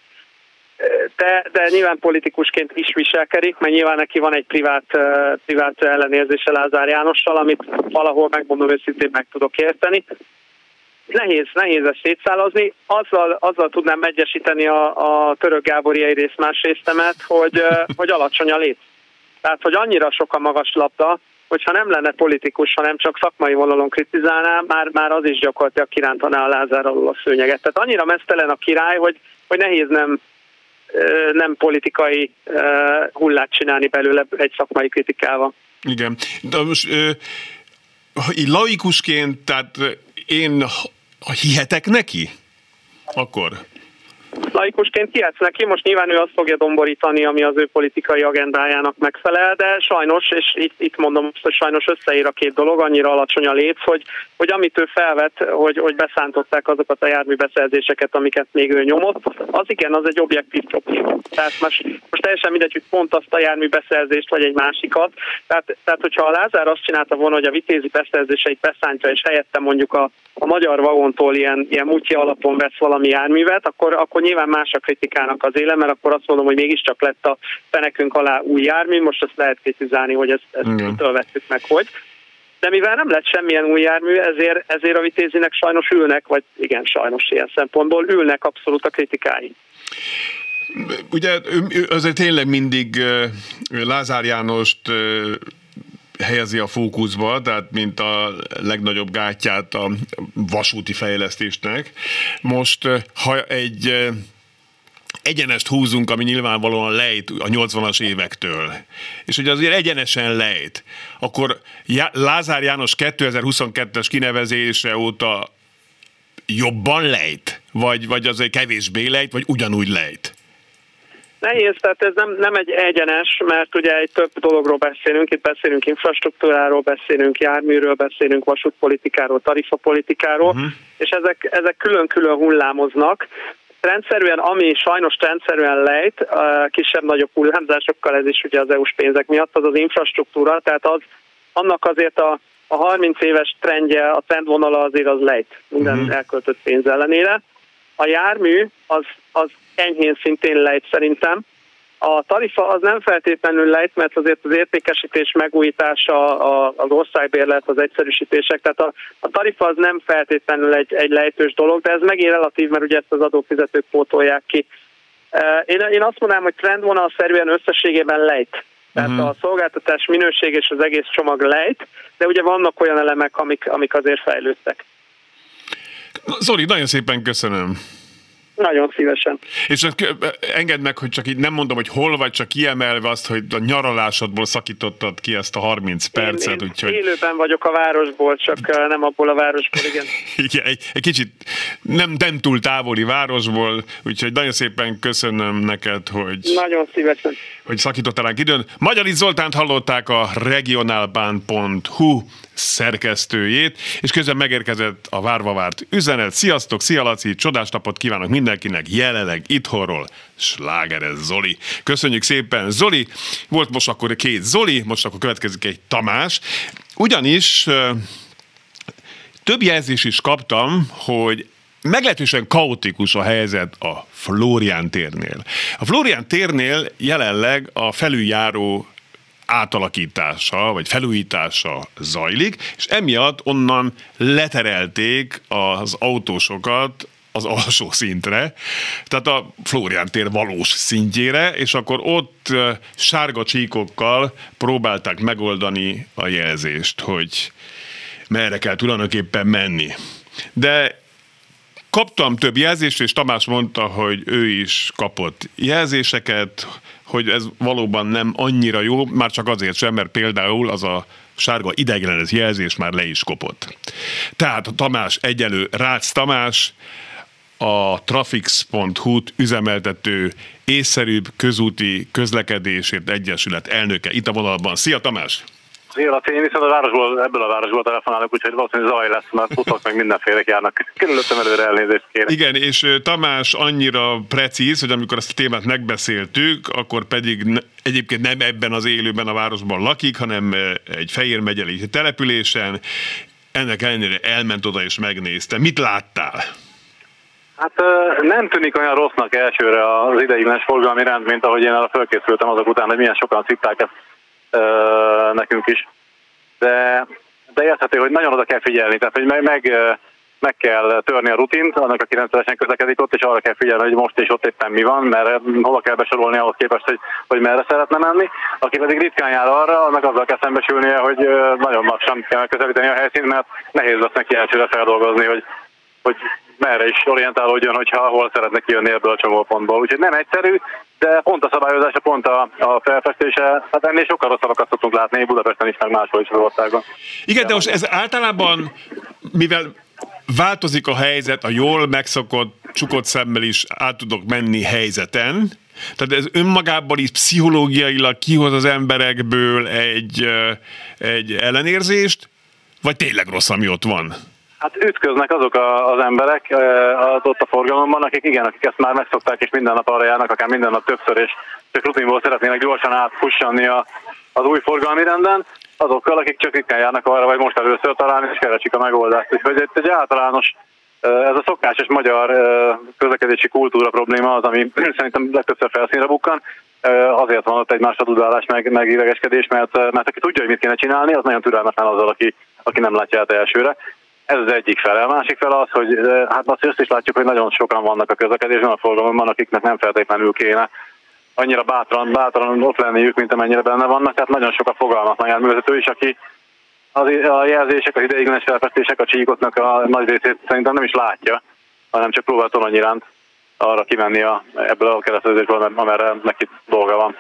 De nyilván politikusként is viselkedik, mert nyilván neki van egy privát ellenérzése Lázár Jánossal, amit valahol megmondom őszintén meg tudok érteni. Nehéz ezt szétszálazni. Azzal tudnám egyesíteni a Török Gábori egyrészt másrésztemet, hogy alacsony a lét. Tehát, hogy annyira sok a magas labda, hogyha nem lenne politikus, hanem csak szakmai vonalon kritizálná, már az is gyakorlatilag kirántaná a Lázár alól a szőnyeget. Tehát annyira meztelen a király, hogy nehéz nem politikai hullát csinálni belőle egy szakmai kritikával. Igen. De most így laikusként, tehát én hihetek neki? Akkor... Laikusként hihetsz neki, most nyilván ő azt fogja domborítani, ami az ő politikai agendájának megfelel, de sajnos, és itt mondom, hogy sajnos összeér a két dolog, annyira alacsony a léc, hogy amit ő felvet, hogy beszántották azokat a járműbeszerzéseket, amiket még ő nyomott, az igen, az egy objektív probléma. Tehát most teljesen mindegy, hogy pont azt a járműbeszerzést, vagy egy másikat. Tehát hogyha a Lázár azt csinálta volna, hogy a Vitézi beszerzéseit beszántja, és helyette mondjuk a magyar vagontól ilyen múltja alapon vesz valami járművet, akkor nyilván más a kritikának az éle, mert akkor azt mondom, hogy mégiscsak lett a fenekünk alá új jármű, most ezt lehet kritizálni, hogy ezt mitől vettük meg, hogy. De mivel nem lett semmilyen új jármű, ezért a Vitézinek sajnos ülnek, vagy igen, sajnos ilyen szempontból ülnek abszolút a kritikái. Ugye azért tényleg mindig Lázár Jánost helyezi a fókuszba, tehát mint a legnagyobb gátját a vasúti fejlesztésnek. Most, ha egy egyenest húzunk, ami nyilvánvalóan lejt a 80-as évektől, és hogy azért egyenesen lejt, akkor Lázár János 2022-es kinevezése óta jobban lejt? Vagy azért kevésbé lejt, vagy ugyanúgy lejt? Nehéz, tehát ez nem egy egyenes, mert ugye egy több dologról beszélünk, itt beszélünk infrastruktúráról, beszélünk járműről, beszélünk vasútpolitikáról, tarifapolitikáról, és ezek külön-külön hullámoznak. Rendszerűen, ami sajnos rendszerűen lejt, kisebb-nagyobb hullámzásokkal, ez is ugye az EU-s pénzek miatt, az az infrastruktúra, tehát annak azért a 30 éves trendje, a trendvonala azért az lejt minden elköltött pénz ellenére. A jármű az enyhén szintén lejt szerintem. A tarifa az nem feltétlenül lejt, mert azért az értékesítés megújítása, az országbérlet, az egyszerűsítések, tehát a tarifa az nem feltétlenül egy lejtős dolog, de ez megint relatív, mert ugye ezt az adófizetők pótolják ki. Én azt mondanám, hogy trendvonalszerűen összességében lejt. Tehát a szolgáltatás minőség és az egész csomag lejt, de ugye vannak olyan elemek, amik azért fejlődtek. Zoli, nagyon szépen köszönöm. Nagyon szívesen. És engedd meg, hogy csak így nem mondom, hogy hol vagy, csak kiemelve azt, hogy a nyaralásodból szakítottad ki ezt a 30 percet. Én úgyhogy... élőben vagyok a városból, csak nem abból a városból, igen. Igen, egy kicsit nem túl távoli városból, úgyhogy nagyon szépen köszönöm neked, hogy... Nagyon szívesen. Hogy szakítottál ránk időn. Magyarics Zoltánt hallották, a regionalbahn.hu szerkesztőjét, és közben megérkezett a várva várt üzenet. Sziasztok, szia Laci, csodás napot kívánok mindenkinek, jelenleg itthonról slágeres Zoli. Köszönjük szépen, Zoli. Volt most akkor két Zoli, most akkor következik egy Tamás. Ugyanis több jelzést is kaptam, hogy meglehetősen kaotikus a helyzet a Flórián térnél. A Flórián térnél jelenleg a felüljáró átalakítása, vagy felújítása zajlik, és emiatt onnan leterelték az autósokat az alsó szintre, tehát a Flórián tér valós szintjére, és akkor ott sárga csíkokkal próbálták megoldani a jelzést, hogy merre kell tulajdonképpen menni. De kaptam több jelzést, és Tamás mondta, hogy ő is kapott jelzéseket, hogy ez valóban nem annyira jó, már csak azért sem, mert például az a sárga ideiglenes jelzés már le is kopott. Tehát Tamás egyelő Rácz Tamás, a Trafix.hu-t üzemeltető észszerűbb közúti közlekedésért egyesület elnöke itt a vonalban. Szia Tamás! Szia, én viszont ebből a városból telefonálok, úgyhogy valószínűleg zaj lesz, mert utak meg mindenfélek járnak. Körülöttem előre elnézést kérek. Igen, és Tamás annyira precíz, hogy amikor ezt a témát megbeszéltük, akkor pedig egyébként nem ebben az élőben a városban lakik, hanem egy Fejér megyei településen. Ennek ellenére elment oda és megnézte. Mit láttál? Hát nem tűnik olyan rossznak elsőre az ideiglenes forgalmi rend, mint ahogy én arra fölkészültem azok után, hogy milyen sokan szitták ezt nekünk is. De érthető, hogy nagyon oda kell figyelni, tehát hogy meg kell törni a rutint, annak aki rendszeresen közlekedik ott, és arra kell figyelni, hogy most és ott éppen mi van, mert hova kell besorolni ahhoz képest, hogy merre szeretne menni. Aki pedig ritkán jár arra, annak azzal kell szembesülnie, hogy nagyon lassan kell közelíteni a helyszínt, mert nehéz lesz neki elsőre feldolgozni, hogy merre is orientálódjon, hogyha hol szeretne kijönni ebből a csomópontból. Úgyhogy nem egyszerű, de pont a szabályozása, pont a felfestése, hát ennél sokkal rosszabbakat szoktunk látni Budapesten is, meg máshol is az országban. Igen, de most ez általában, mivel változik a helyzet, a jól megszokott, csukott szemmel is át tudok menni helyzeten. Tehát ez önmagában is pszichológiailag kihoz az emberekből egy ellenérzést, vagy tényleg rossz, ami ott van? Hát ütköznek azok az emberek ott a forgalomban, akik ezt már megszokták, és minden nap arra járnak, akár minden nap többször, és csak rutinból szeretnének gyorsan átfussanni az új forgalmi renden, azokkal, akik csak ritkán járnak arra, vagy most először találni, és keresik a megoldást. Úgyhogy itt egy általános, ez a szokásos magyar közlekedési kultúra probléma az, ami szerintem legtöbbször felszínre bukkan. Azért van ott egymásra dudálás, meg idegeskedés, mert aki tudja, hogy mit kéne csinálni, az nagyon türelmetlen azzal, aki nem látja át elsőre. Ez az egyik fele. A másik fele az, hogy hát azt is látjuk, hogy nagyon sokan vannak a közlekedésben, a forgalomban, akiknek nem feltétlenül kéne annyira bátran ott lenniük, mint amennyire benne vannak. Tehát nagyon sok a fogalmatlan járművezető is, aki a jelzések, az ideiglenes felfestések, a csíkoknak a nagy részét szerintem nem is látja, hanem csak próbál torony iránt arra kimenni ebből a keresztezésből, amerre neki dolga van.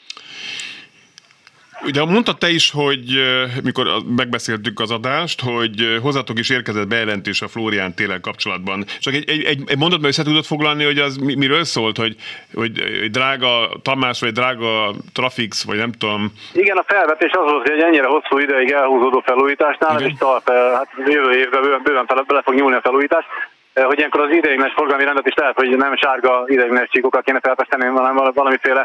Ugye mondtad te is, hogy mikor megbeszéltük az adást, hogy hozzátok is érkezett bejelentés a Flórián téren kapcsolatban. Csak egy mondatban össze tudod foglalni, hogy az miről szólt, hogy drága Tamás, vagy drága Trafix, vagy nem tudom. Igen, a felvetés az volt, hogy egy ennyire hosszú ideig elhúzódó felújításnál, és tart, hát jövő évben bőven bele fog nyúlni a felújítás, hogy ilyenkor az ideiglenes forgalmi rendet is lehet, hogy nem sárga ideiglenes csíkokkal kéne felfesteni, hanem valamiféle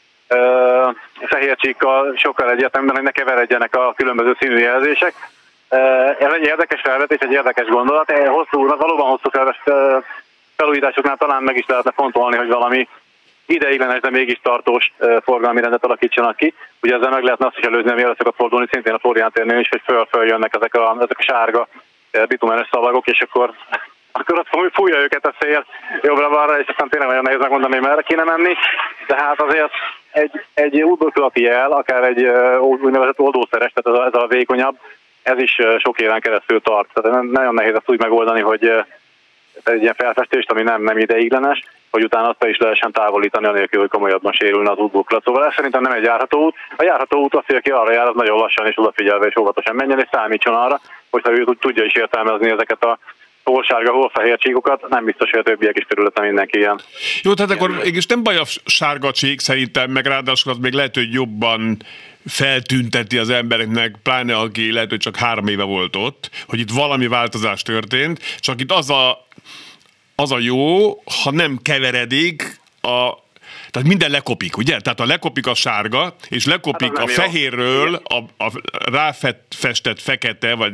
fehér csíkkal sokkal egyértelműen, hogy ne keveredjenek a különböző színű jelzések. Ez egy érdekes felvetés, egy érdekes gondolat. Valóban hosszú felújításoknál talán meg is lehetne fontolni, hogy valami ideiglenes, de mégis tartós forgalmi rendet alakítsanak ki. Ugye ezzel meg lehetne azt is előzni, ami el szokott fordulni szintén a Flórián térnél is, hogy följönnek ezek a sárga bitumenes szalagok, és akkor ott fújja őket a szél jobbra-balra, és aztán tényleg nagyon nehéz megmondani, hogy merre kéne menni. De hát azért egy útburkolati jel, akár egy úgynevezett oldószeres, tehát ez a vékonyabb, ez is sok éven keresztül tart. Tehát nagyon nehéz ezt úgy megoldani, hogy egy ilyen felfestést, ami nem ideiglenes, hogy utána azt is lehessen távolítani, anélkül, hogy komolyabban sérülne az útburkolat. Szóval ez szerintem nem egy járható út. A járható út az, hogy aki arra jár, az nagyon lassan és odafigyelve és óvatosan menjen, és számítson arra, hogyha ő tudja is értelmezni ezeket a hol sárga, hol fehér csíkokat, nem biztos, hogy a többiek is körülöttem mindenki ilyen. Jó, tehát akkor mégis nem baj a sárga csík szerintem, meg ráadásul az még lehet, hogy jobban feltünteti az embereknek, pláne aki lehet, hogy csak 3 éve volt ott, hogy itt valami változás történt, csak itt az a jó, ha nem keveredik tehát minden lekopik, ugye? Tehát ha lekopik a sárga, és lekopik a fehérről a ráfestett fekete, vagy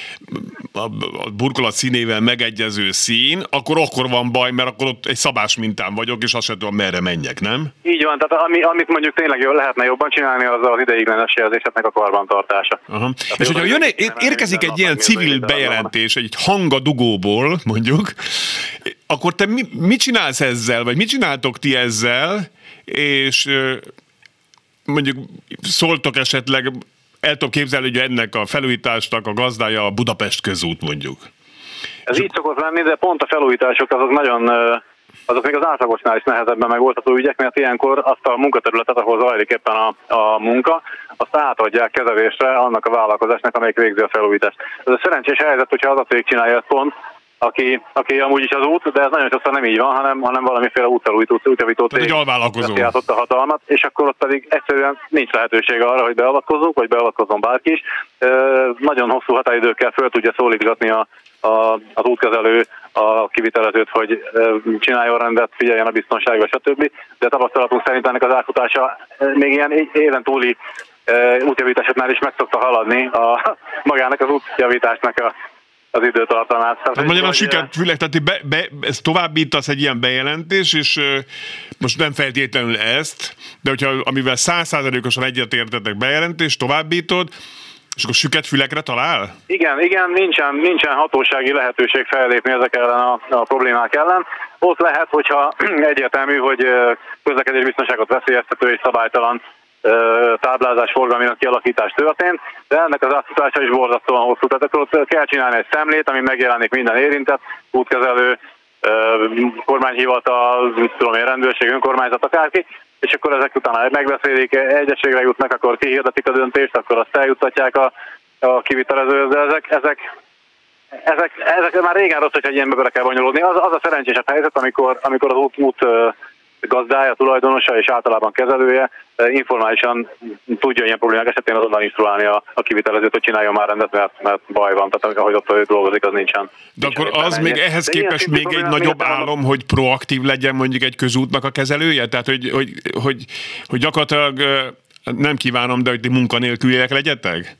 a burkolat színével megegyező szín, akkor van baj, mert akkor ott egy szabás mintán vagyok, és azt sem tudom, merre menjek, nem? Így van, tehát amit mondjuk tényleg lehetne jobban csinálni, az ideiglenes jelzéseknek a karbantartása. Aha. És hogyha érkezik egy ilyen civil bejelentés, egy hang a dugóból, mondjuk, akkor te mit csinálsz ezzel, vagy mit csináltok ti ezzel, és mondjuk szóltok esetleg, el tudom képzelni, hogy ennek a felújításnak a gazdája a Budapest közút, mondjuk. Ez így szokott lenni, de pont a felújítások azok még az átlagosnál is nehezebben megoldható ügyek, mert ilyenkor azt a munkaterületet, ahol zajlik éppen a munka, azt átadják kezelésre annak a vállalkozásnak, amelyik végzi a felújítást. Ez a szerencsés helyzet, hogyha az a cég csinálja ezt pont, aki amúgy is az út, de ez nagyon sokszor nem így van, hanem valamiféle útjavító cég játszott a hatalmat, és akkor ott pedig egyszerűen nincs lehetőség arra, hogy beavatkozzunk, vagy beavatkozzon bárki is. Nagyon hosszú határidőkkel föl tudja szólítgatni az útkezelő a kivitelezőt, hogy csináljon rendet, figyeljen a biztonságba, stb. De tapasztalatunk szerint ennek az átfutása még ilyen éven túli útjavításoknál is meg szokta haladni magának az útjavításnak az időtartamát. Tehát magyarán süket fülek, tehát ezt továbbítasz egy ilyen bejelentés, és most nem feltétlenül ezt, de hogyha amivel 100%-osan egyetértetek bejelentés, továbbítod, és akkor süket fülekre talál? Igen, nincsen hatósági lehetőség fellépni ezek ellen a problémák ellen. Ott lehet, hogyha egyértelmű, hogy közlekedésbiztonságot veszélyeztető és szabálytalan táblázás forgalminak kialakítás történt, de ennek az átfutása is borzasztóan hosszú. Tehát akkor ott kell csinálni egy szemlét, ami megjelenik minden érintett, útkezelő, kormányhivatal, rendőrség, önkormányzat, akárki, és akkor ezek utána megbeszélik, egyességre jutnak, akkor kihirdetik a döntést, akkor azt eljuttatják a kivitelezőhöz, de ezek ezek már régen rossz, hogyha ilyenbe bele kell bonyolódni. Az a szerencsésebb helyzet, amikor az út gazdája, tulajdonosa és általában kezelője informálisan tudja ilyen problémák esetén azonnal instruálni a kivitelezőt, hogy csináljon már rendet, mert baj van, tehát ahogy ott dolgozik, az nincsen. De akkor az még ehhez képest még egy nagyobb álom, hogy proaktív legyen mondjuk egy közútnak a kezelője? Tehát, hogy gyakorlatilag nem kívánom, de hogy munkanélküliek legyetek?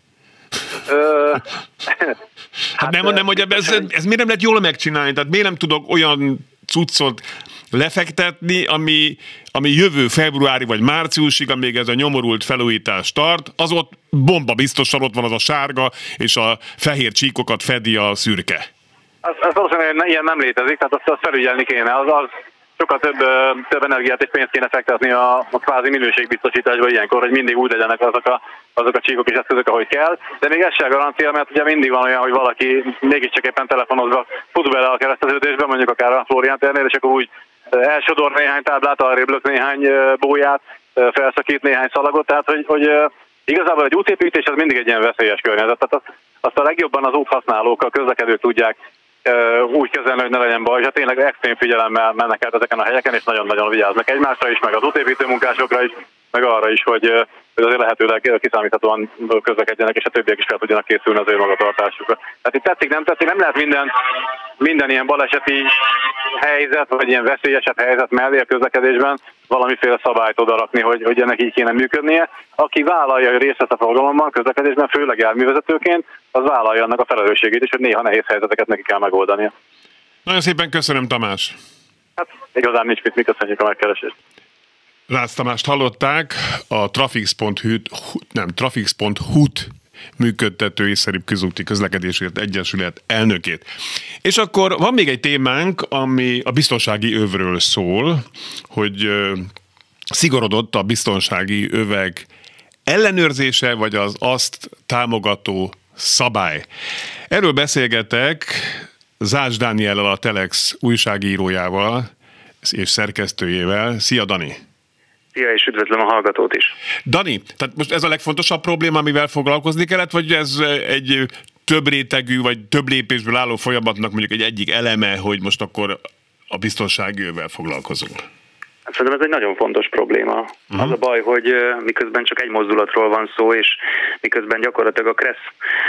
Hát nem, hogy ez miért nem lehet jól megcsinálni? Tehát miért nem tudok olyan cuccot lefektetni, ami jövő februári vagy márciusig, amíg ez a nyomorult felújítás tart, az ott bomba biztosan ott van az a sárga, és a fehér csíkokat fedi a szürke. Az valószínűleg ilyen nem létezik, tehát azt felügyelni kéne. Az sokkal több energiát és pénzt kéne fektetni a kvázi minőségbiztosításba ilyenkor, hogy mindig úgy legyenek azok a csíkok és eszközök, ahogy kell. De még ez sem garancia, mert ugye mindig van olyan, hogy valaki mégiscsak éppen telefonozva fut bele a kereszteződésbe, mondjuk akár a Flórián térnél, és akkor úgy elsodor néhány táblát, arrébb lök néhány bóját, felszakít néhány szalagot, tehát hogy igazából egy útépítés az mindig egy ilyen veszélyes környezet. Tehát azt a legjobban az úthasználók, a közlekedők tudják úgy kezelni, hogy ne legyen baj, és hát tényleg extrém figyelemmel mennek át ezeken a helyeken, és nagyon-nagyon vigyáznak egymásra is, meg az útépítő munkásokra is, meg arra is, hogy azért lehetőleg kiszámíthatóan közlekedjenek, és a többiek is fel tudjanak készülni az ő magatartásukra. Tehát itt tetszik, nem lehet minden ilyen baleseti helyzet, vagy ilyen veszélyesebb helyzet mellé a közlekedésben valamiféle szabályt odarakni, hogy ennek így kéne működnie. Aki vállalja, hogy részt vesz a forgalomban, közlekedésben, főleg járművezetőként, az vállalja annak a felelősségét is, hogy néha nehéz helyzeteket neki kell megoldania. Nagyon szépen köszönöm, Tamás. Hát igazán nincs mit, mi köszönjük a megkeresést. Rácz Tamást hallották, a Trafix.hu-t működtető észszerűbb közúti közlekedésért egyesület elnökét. És akkor van még egy témánk, ami a biztonsági övről szól, hogy szigorodott a biztonsági övek ellenőrzése, vagy az azt támogató szabály. Erről beszélgetek Zács Dániellel, a Telex újságírójával és szerkesztőjével. Szia, Dani! Szia, és üdvözlöm a hallgatót is. Dani, tehát most ez a legfontosabb probléma, amivel foglalkozni kellett, vagy ez egy több rétegű, vagy több lépésből álló folyamatnak mondjuk egy egyik eleme, hogy most akkor a biztonsági övvel foglalkozunk? Szerintem ez egy nagyon fontos probléma. Az a baj, hogy miközben csak egy mozdulatról van szó, és miközben gyakorlatilag a KRESZ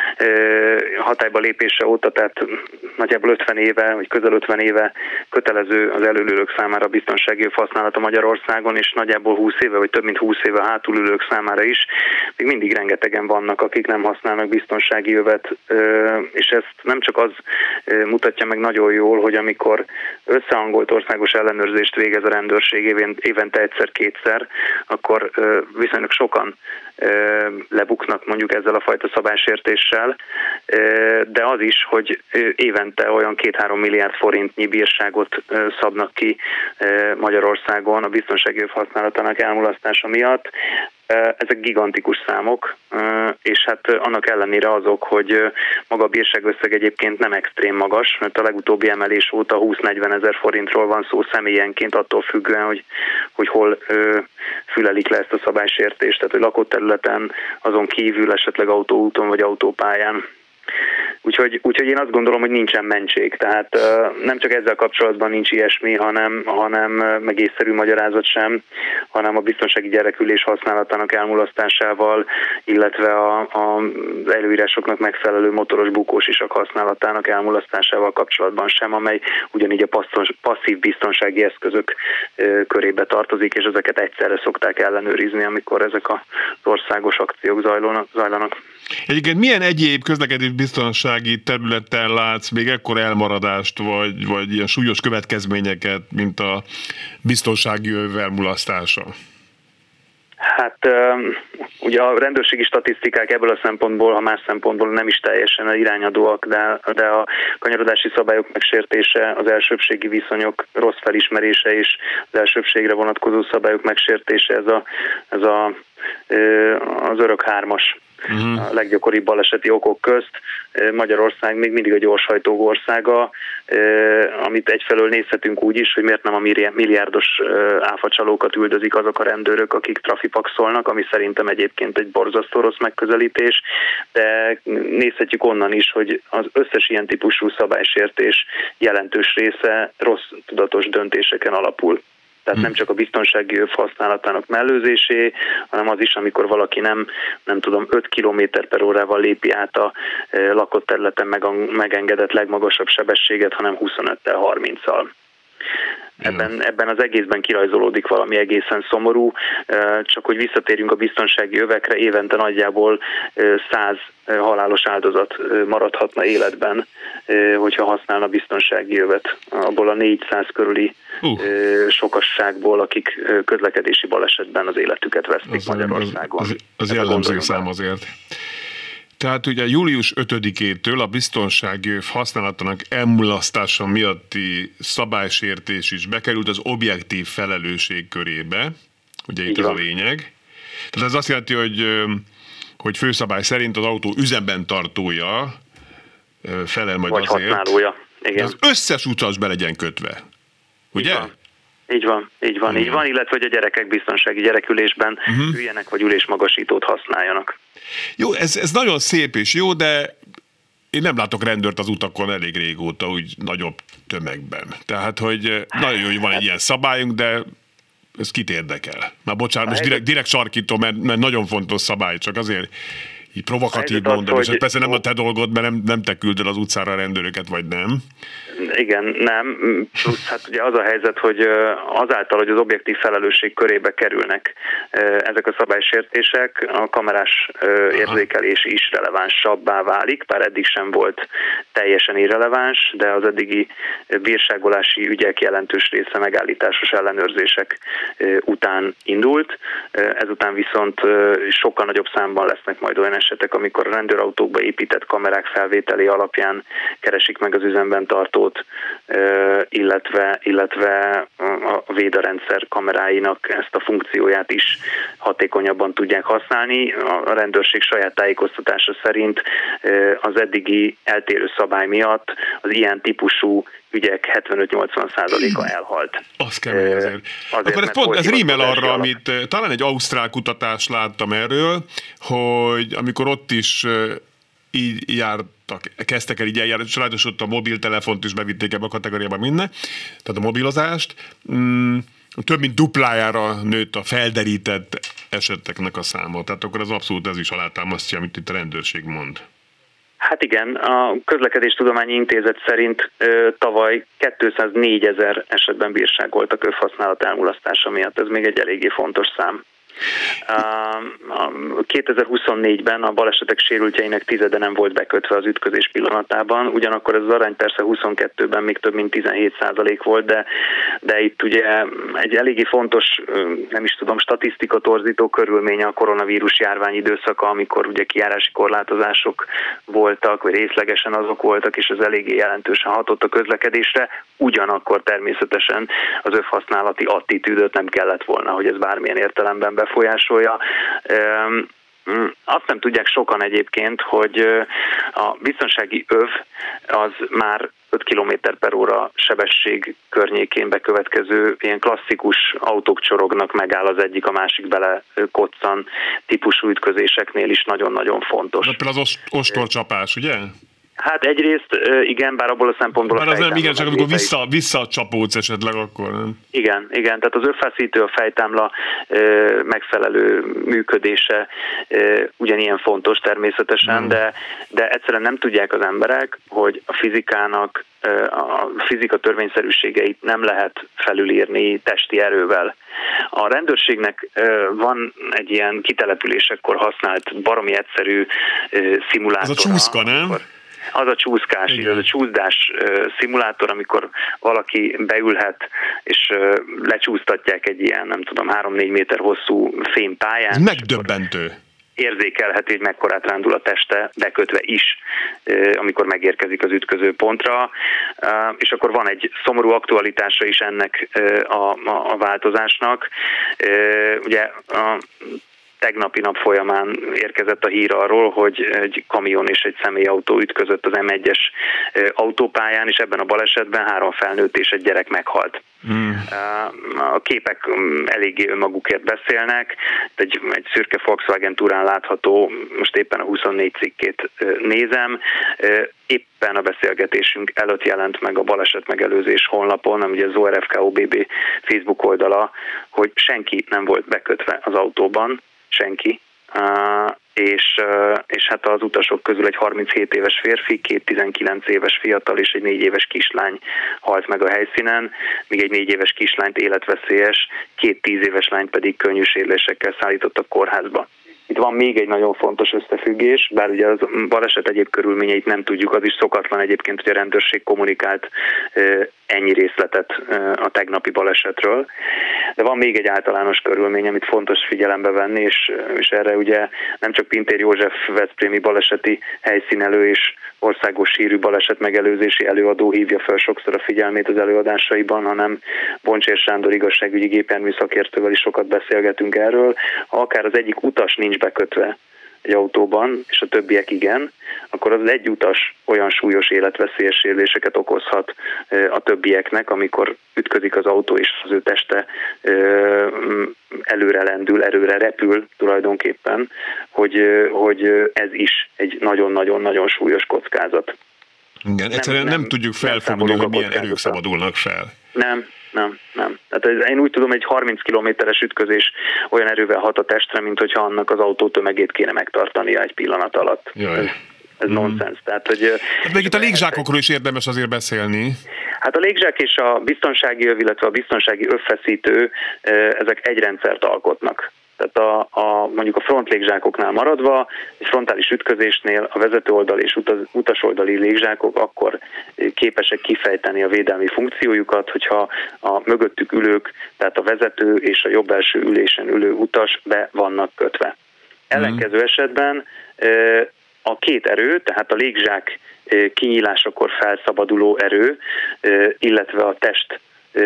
hatályba lépése óta, tehát nagyjából 50 éve, vagy közel 50 éve kötelező az előülők számára a biztonsági öv használata Magyarországon, és nagyjából 20 éve, vagy több mint 20 éve hátulülők számára is. Még mindig rengetegen vannak, akik nem használnak biztonsági övet, és ezt nem csak az mutatja meg nagyon jól, hogy amikor összehangolt országos ellenőrzést végez a rendőrség évente egyszer-kétszer, akkor viszonylag sokan lebuknak mondjuk ezzel a fajta szabálysértéssel, de az is, hogy évente olyan 2-3 milliárd forintnyi bírságot szabnak ki Magyarországon a biztonsági öv használatának elmulasztása miatt. Ezek gigantikus számok, és hát annak ellenére azok, hogy maga a bírságösszeg egyébként nem extrém magas, mert a legutóbbi emelés óta 20-40 ezer forintról van szó személyenként, attól függően, hogy hol fülelik le ezt a szabálysértést, tehát hogy lakott területen, azon kívül esetleg autóúton vagy autópályán. Úgyhogy én azt gondolom, hogy nincsen mentség, tehát nem csak ezzel kapcsolatban nincs ilyesmi, hanem meg észszerű magyarázat sem, hanem a biztonsági gyerekülés használatának elmulasztasztásával, illetve az előírásoknak megfelelő motoros bukósisak használatának elmulasztásával kapcsolatban sem, amely ugyanígy a passzív biztonsági eszközök körébe tartozik, és ezeket egyszerre szokták ellenőrizni, amikor ezek az országos akciók zajlanak. Egyébként milyen egyéb közlekedés biztonsági területen látsz még ekkora elmaradást, vagy ilyen súlyos következményeket, mint a biztonsági öv elmulasztása? Hát ugye a rendőrségi statisztikák ebből a szempontból, ha más szempontból nem is teljesen irányadóak, de a kanyarodási szabályok megsértése, az elsőbbségi viszonyok rossz felismerése és az elsőbbségre vonatkozó szabályok megsértése, ez az örök hármas a leggyakoribb baleseti okok közt. Magyarország még mindig a gyorshajtók országa, amit egyfelől nézhetünk úgy is, hogy miért nem a milliárdos áfacsalókat üldözik azok a rendőrök, akik trafipaxolnak, ami szerintem egyébként egy borzasztó rossz megközelítés, de nézhetjük onnan is, hogy az összes ilyen típusú szabálysértés jelentős része rossz tudatos döntéseken alapul. Tehát nem csak a biztonsági öv használatának mellőzésé, hanem az is, amikor valaki nem tudom, 5 km/órával lépi át a lakott területen megengedett legmagasabb sebességet, hanem 25-tel, 30-al. Ebben az egészben kirajzolódik valami egészen szomorú, csak hogy visszatérjünk a biztonsági övekre, évente nagyjából 100 halálos áldozat maradhatna életben, hogyha használna biztonsági övet. Abból a 400 körüli sokasságból, akik közlekedési balesetben az életüket vesztik Magyarországon. Az jellemző szám azért. Tehát ugye július 5-től a biztonsági öv használatának elmulasztása miatti szabálysértés is bekerült az objektív felelősség körébe. Ugye itt ez a lényeg. Tehát ez azt jelenti, hogy főszabály szerint az autó üzemben tartója felel majd vagy azért, használója. Igen. az összes utas be legyen kötve. Ugye? Így van, illetve hogy a gyerekek biztonsági gyerekülésben üljenek, vagy ülésmagasítót használjanak. Jó, ez nagyon szép és jó, de én nem látok rendőrt az utakon elég régóta, úgy nagyobb tömegben. Tehát, hogy nagyon jó, hogy van egy ilyen szabályunk, de ez kit érdekel? Már bocsánat, most direkt sarkítom, mert nagyon fontos szabály, csak azért így provokatív mondom, és persze nem a te dolgod, mert nem te küldöd az utcára a rendőröket, vagy nem. Igen, nem. Plusz hát ugye az a helyzet, hogy azáltal, hogy az objektív felelősség körébe kerülnek ezek a szabálysértések, a kamerás érzékelés is relevánsabbá válik, bár eddig sem volt teljesen irreleváns, de az eddigi bírságolási ügyek jelentős része megállításos ellenőrzések után indult. Ezután viszont sokkal nagyobb számban lesznek majd olyan esetek, amikor a rendőrautókba épített kamerák felvételi alapján keresik meg az üzemben tartót, illetve a védarendszer kameráinak ezt a funkcióját is hatékonyabban tudják használni. A rendőrség saját tájékoztatása szerint az eddigi eltérő szabály miatt az ilyen típusú ügyek 75-80%-a elhalt. Az kemény azért. Akkor ez rímel arra, amit talán egy ausztrál kutatást láttam erről, hogy amikor ott is így jártak, kezdtek el így eljárni, sajnos ott a mobiltelefont is bevitték ebbe a kategóriába minden, tehát a mobilozást, több mint duplájára nőtt a felderített eseteknek a száma. Tehát akkor az abszolút ez is alátámasztja, amit itt a rendőrség mond. Hát igen, a Közlekedéstudományi Intézet szerint tavaly 204 000 esetben bírságoltak övhasználat elmulasztása miatt. Ez még egy eléggé fontos szám. 2024-ben a balesetek sérültjeinek tizede nem volt bekötve az ütközés pillanatában, ugyanakkor ez az arány persze 22-ben még több mint 17% volt, de itt ugye egy eléggé fontos, nem is tudom, statisztikatorzító körülménye a koronavírus járvány időszaka, amikor ugye kijárási korlátozások voltak, vagy részlegesen azok voltak, és ez eléggé jelentősen hatott a közlekedésre, ugyanakkor természetesen az övhasználati attitűdöt nem kellett volna, hogy ez bármilyen értelemben befolyásolja. Azt nem tudják sokan egyébként, hogy a biztonsági öv az már 5 km/h sebesség környékén bekövetkező ilyen klasszikus autók csorognak, megáll az egyik, a másik bele koccan típusú ütközéseknél is nagyon-nagyon fontos. De például az ostorcsapás, ugye? Hát egyrészt igen, bár abból a szempontból a fejtámla. Igen, csak amikor visszacsapódsz esetleg, akkor nem. Igen, tehát az övfeszítő, a fejtámla megfelelő működése ugyanilyen fontos természetesen, de egyszerűen nem tudják az emberek, hogy a fizikának, a fizika törvényszerűségeit nem lehet felülírni testi erővel. A rendőrségnek van egy ilyen kitelepülésekkor használt baromi egyszerű szimulátor. Az a csúszka, nem? Az a csúszkás, az a csúszdás szimulátor, amikor valaki beülhet, és lecsúsztatják egy ilyen, nem tudom, 3-4 méter hosszú fémpályán. Ez megdöbbentő. Érzékelheti, hogy mekkorát rándul a teste, bekötve is, amikor megérkezik az ütköző pontra. És akkor van egy szomorú aktualitása is ennek a változásnak. Ugye tegnapi nap folyamán érkezett a hír arról, hogy egy kamion és egy személyautó ütközött az M1-es autópályán, és ebben a balesetben 3 felnőtt és egy gyerek meghalt. A képek eléggé önmagukért beszélnek, egy szürke Volkswagen Touran látható, most éppen a 24 cikkét nézem, éppen a beszélgetésünk előtt jelent meg a baleset megelőzés honlapon, ami az ORFK-OBB Facebook oldala, hogy senki nem volt bekötve az autóban, senki, és hát az utasok közül egy 37 éves férfi, 2 19 éves fiatal és egy 4 éves kislány halt meg a helyszínen, míg egy 4 éves kislányt életveszélyes, 2 10 éves lányt pedig könnyű sérülésekkel szállítottak kórházba. Itt van még egy nagyon fontos összefüggés, bár ugye az baleset egyéb körülményeit nem tudjuk, az is szokatlan egyébként, hogy a rendőrség kommunikált ennyi részletet a tegnapi balesetről. De van még egy általános körülmény, amit fontos figyelembe venni, és erre ugye nem csak Pintér József veszprémi baleseti helyszínelő és országos hírű baleset megelőzési előadó hívja fel sokszor a figyelmét az előadásaiban, hanem Boncsér Sándor igazságügyi gépjármű szakértővel is sokat beszélgetünk erről. Ha akár az egyik utas nincs bekötve egy autóban, és a többiek igen, akkor az egy utas olyan súlyos életveszélyes sérüléseket okozhat a többieknek, amikor ütközik az autó, és az ő teste előre lendül, előre repül tulajdonképpen, hogy ez is egy nagyon-nagyon-nagyon súlyos kockázat. Igen, egyszerűen nem tudjuk felfogni, hogy milyen erők szabadulnak fel. Nem. Tehát én úgy tudom, egy 30 kilométeres ütközés olyan erővel hat a testre, mint hogyha annak az autó tömegét kéne megtartania egy pillanat alatt. Ez nonsens. Tehát, hogy, hát meg itt a légzsákokról is érdemes azért beszélni. Hát a légzsák és a biztonsági öv, illetve a biztonsági övfeszítő, ezek egy rendszert alkotnak. Tehát mondjuk a frontlégzsákoknál maradva, egy frontális ütközésnél a vezetőoldal és utasoldali légzsákok akkor képesek kifejteni a védelmi funkciójukat, hogyha a mögöttük ülők, tehát a vezető és a jobb első ülésen ülő utas be vannak kötve. Ellenkező esetben a két erő, tehát a légzsák kinyílásakor felszabaduló erő, illetve a test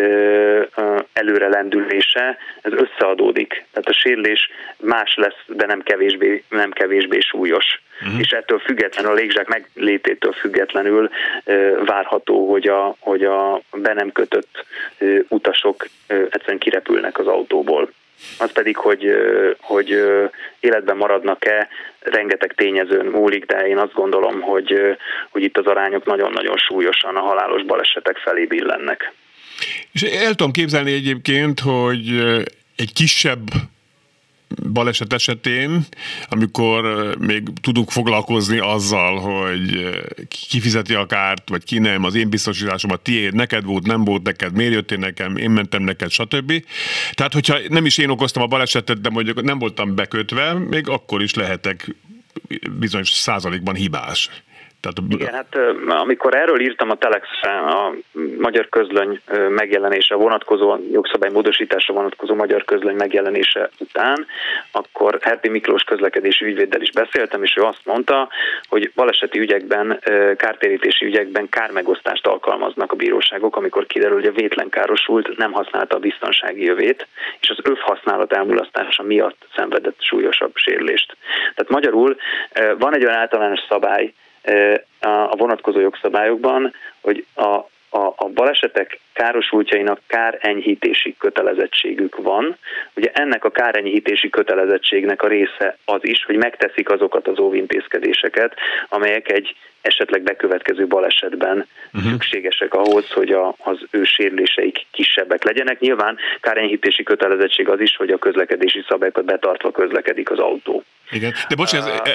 előre lendülése, ez összeadódik. Tehát a sérülés más lesz, de nem kevésbé súlyos. És ettől függetlenül, a légzsák meglététől függetlenül várható, hogy a be nem kötött utasok egyszerűen kirepülnek az autóból. Az pedig, hogy életben maradnak-e, rengeteg tényezőn múlik, de én azt gondolom, hogy itt az arányok nagyon-nagyon súlyosan a halálos balesetek felé billennek. És el tudom képzelni egyébként, hogy egy kisebb baleset esetén, amikor még tudunk foglalkozni azzal, hogy ki fizeti a kárt, vagy ki nem, az én biztosításom a tiéd, neked volt, nem volt neked, miért jöttél nekem, én mentem neked, stb. Tehát, hogyha nem is én okoztam a balesetet, de mondjuk nem voltam bekötve, még akkor is lehetek bizonyos százalékban hibás. Igen, hát amikor erről írtam a Telexre, a Magyar Közlöny megjelenése vonatkozó, jogszabály módosításra vonatkozó Magyar Közlöny megjelenése után, akkor Herpi Miklós közlekedési ügyvéddel is beszéltem, és ő azt mondta, hogy baleseti ügyekben, kártérítési ügyekben kármegosztást alkalmaznak a bíróságok, amikor kiderül, hogy a vétlen károsult nem használta a biztonsági övét, és az öv használat elmulasztása miatt szenvedett súlyosabb sérülést. Tehát magyarul van egy olyan általános szabály a vonatkozó jogszabályokban, hogy a balesetek károsultjainak kárenyhítési kötelezettségük van. Ugye ennek a kárenyhítési kötelezettségnek a része az is, hogy megteszik azokat az óvintézkedéseket, amelyek egy esetleg bekövetkező balesetben szükségesek ahhoz, hogy az ő sérüléseik kisebbek legyenek. Nyilván kárenyhítési kötelezettség az is, hogy a közlekedési szabályokat betartva közlekedik az autó. Igen, de bocsánat,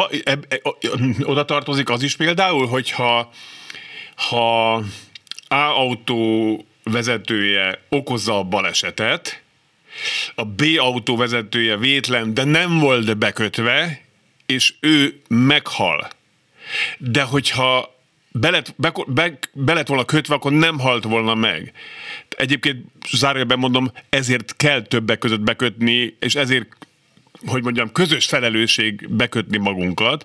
oda tartozik az is például, hogyha A autó vezetője okozza a balesetet, a B autó vezetője vétlen, de nem volt bekötve, és ő meghal. De hogyha be lett volna kötve, akkor nem halt volna meg. Egyébként zárójelben mondom, ezért kell többek között bekötni, és ezért, hogy mondjam, közös felelősség bekötni magunkat,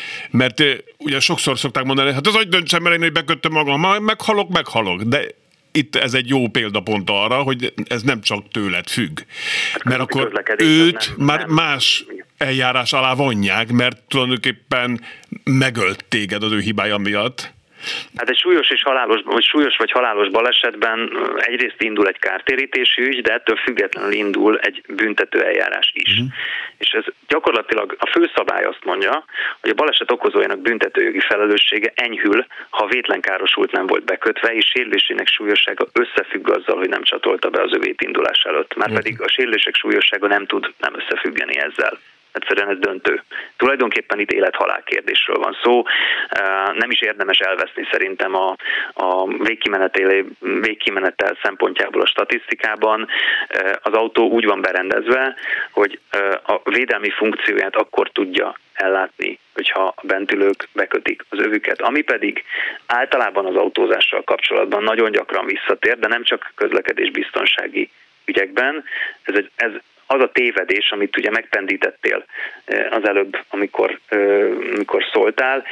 mert ugye sokszor szokták mondani, hát az agy döntsem el, hogy beköttem magam, meghalok, de itt ez egy jó példapont arra, hogy ez nem csak tőled függ. Mert akkor őt már más eljárás alá vonják, mert tulajdonképpen megölt téged az ő hibája miatt. Hát egy súlyos vagy halálos balesetben egyrészt indul egy kártérítési ügy, de ettől függetlenül indul egy büntető eljárás is. És ez gyakorlatilag a főszabály azt mondja, hogy a baleset okozójának büntetőjogi felelőssége enyhül, ha vétlen károsult nem volt bekötve, és sérülésének súlyossága összefügg azzal, hogy nem csatolta be az övét indulás előtt. Márpedig a sérülések súlyossága nem tud nem összefüggeni ezzel. Egyszerűen ez döntő. Tulajdonképpen itt élet-halál kérdésről van szó. Nem is érdemes elveszni szerintem a végkimenetel szempontjából a statisztikában. Az autó úgy van berendezve, hogy a védelmi funkcióját akkor tudja ellátni, hogyha a bentülők bekötik az övüket. Ami pedig általában az autózással kapcsolatban nagyon gyakran visszatér, de nem csak közlekedésbiztonsági ügyekben. Ez az a tévedés, amit ugye megpendítettél az előbb, amikor szóltál,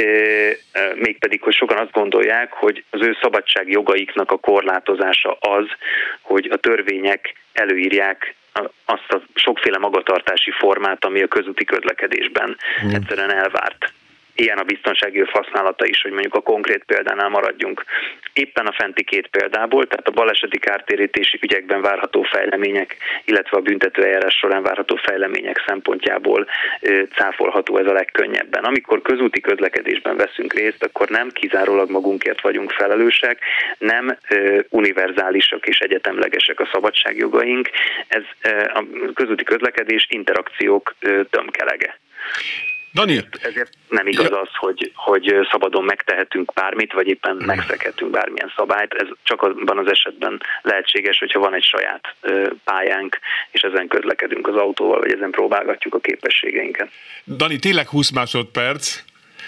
mégpedig, hogy sokan azt gondolják, hogy az ő szabadságjogaiknak a korlátozása az, hogy a törvények előírják azt a sokféle magatartási formát, ami a közúti közlekedésben egyszerűen elvárt. Ilyen a biztonsági öv használata is, hogy mondjuk a konkrét példánál maradjunk. Éppen a fenti két példából, tehát a baleseti kártérítési ügyekben várható fejlemények, illetve a büntetőeljárás során várható fejlemények szempontjából cáfolható ez a legkönnyebben. Amikor közúti közlekedésben veszünk részt, akkor nem kizárólag magunkért vagyunk felelősek, nem univerzálisak és egyetemlegesek a szabadságjogaink. Ez a közúti közlekedés interakciók tömkelege. Dani. Ezért nem igaz az, hogy szabadon megtehetünk bármit, vagy éppen megszeghetünk bármilyen szabályt. Ez csak abban az esetben lehetséges, hogyha van egy saját pályánk, és ezen közlekedünk az autóval, vagy ezen próbálgatjuk a képességeinket. Dani, tényleg 20 másodperc,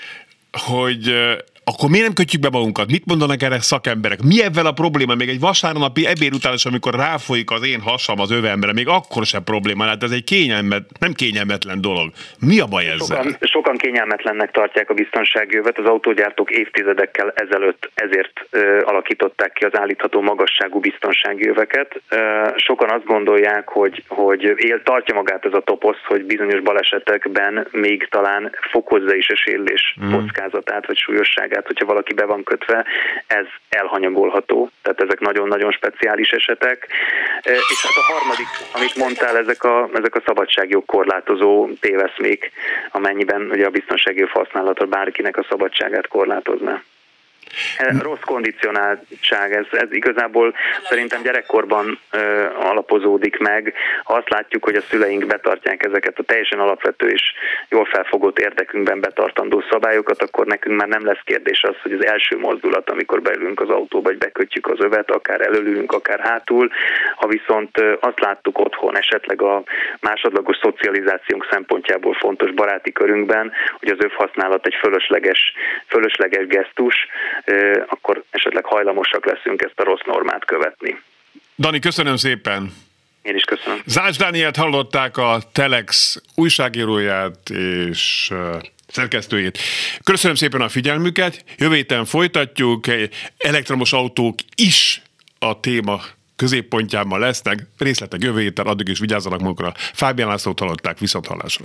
hogy akkor miért nem kötjük be magunkat? Mit mondanak erre szakemberek? Mi ebben a probléma? Még egy vasárnapi ebéd után is, amikor ráfolyik az én hasam az övemre, még akkor sem probléma. Hát ez egy nem kényelmetlen dolog. Mi a baj ezzel? Sokan kényelmetlennek tartják a biztonsági övet. Az autógyártók évtizedekkel ezelőtt ezért alakították ki az állítható magasságú biztonsági öveket. Sokan azt gondolják, hogy tartja magát ez a toposz, hogy bizonyos balesetekben még talán fokozza is a sérülés kockázatát, vagy súlyosságát, hogyha valaki be van kötve, ez elhanyagolható. Tehát ezek nagyon-nagyon speciális esetek. És hát a harmadik, amit mondtál, ezek a szabadságjog korlátozó téveszmék, amennyiben ugye a biztonsági használatra bárkinek a szabadságát korlátozná. Rossz kondicionáltság, ez igazából szerintem gyerekkorban alapozódik meg. Ha azt látjuk, hogy a szüleink betartják ezeket a teljesen alapvető és jól felfogott érdekünkben betartandó szabályokat, akkor nekünk már nem lesz kérdés az, hogy az első mozdulat, amikor beülünk az autóba, vagy bekötjük az övet, akár előlünk, akár hátul. Ha viszont azt láttuk otthon, esetleg a másodlagos szocializációnk szempontjából fontos baráti körünkben, hogy az övhasználat egy fölösleges gesztus, akkor esetleg hajlamosak leszünk ezt a rossz normát követni. Dani, köszönöm szépen! Én is köszönöm. Zács Dánielt hallották, a Telex újságíróját és szerkesztőjét. Köszönöm szépen a figyelmüket, jövő héten folytatjuk, elektromos autók is a téma középpontjában lesznek, részletek jövő héten, addig is vigyázzanak magukra. Fábián Lászlót hallották, viszonthallásra.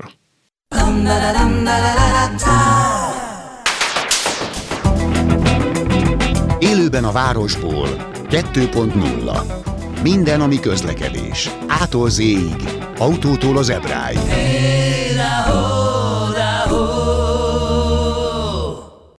Élőben a városból 2.0. Minden, ami közlekedés. A-tól Z-ig, autótól az Ebráig.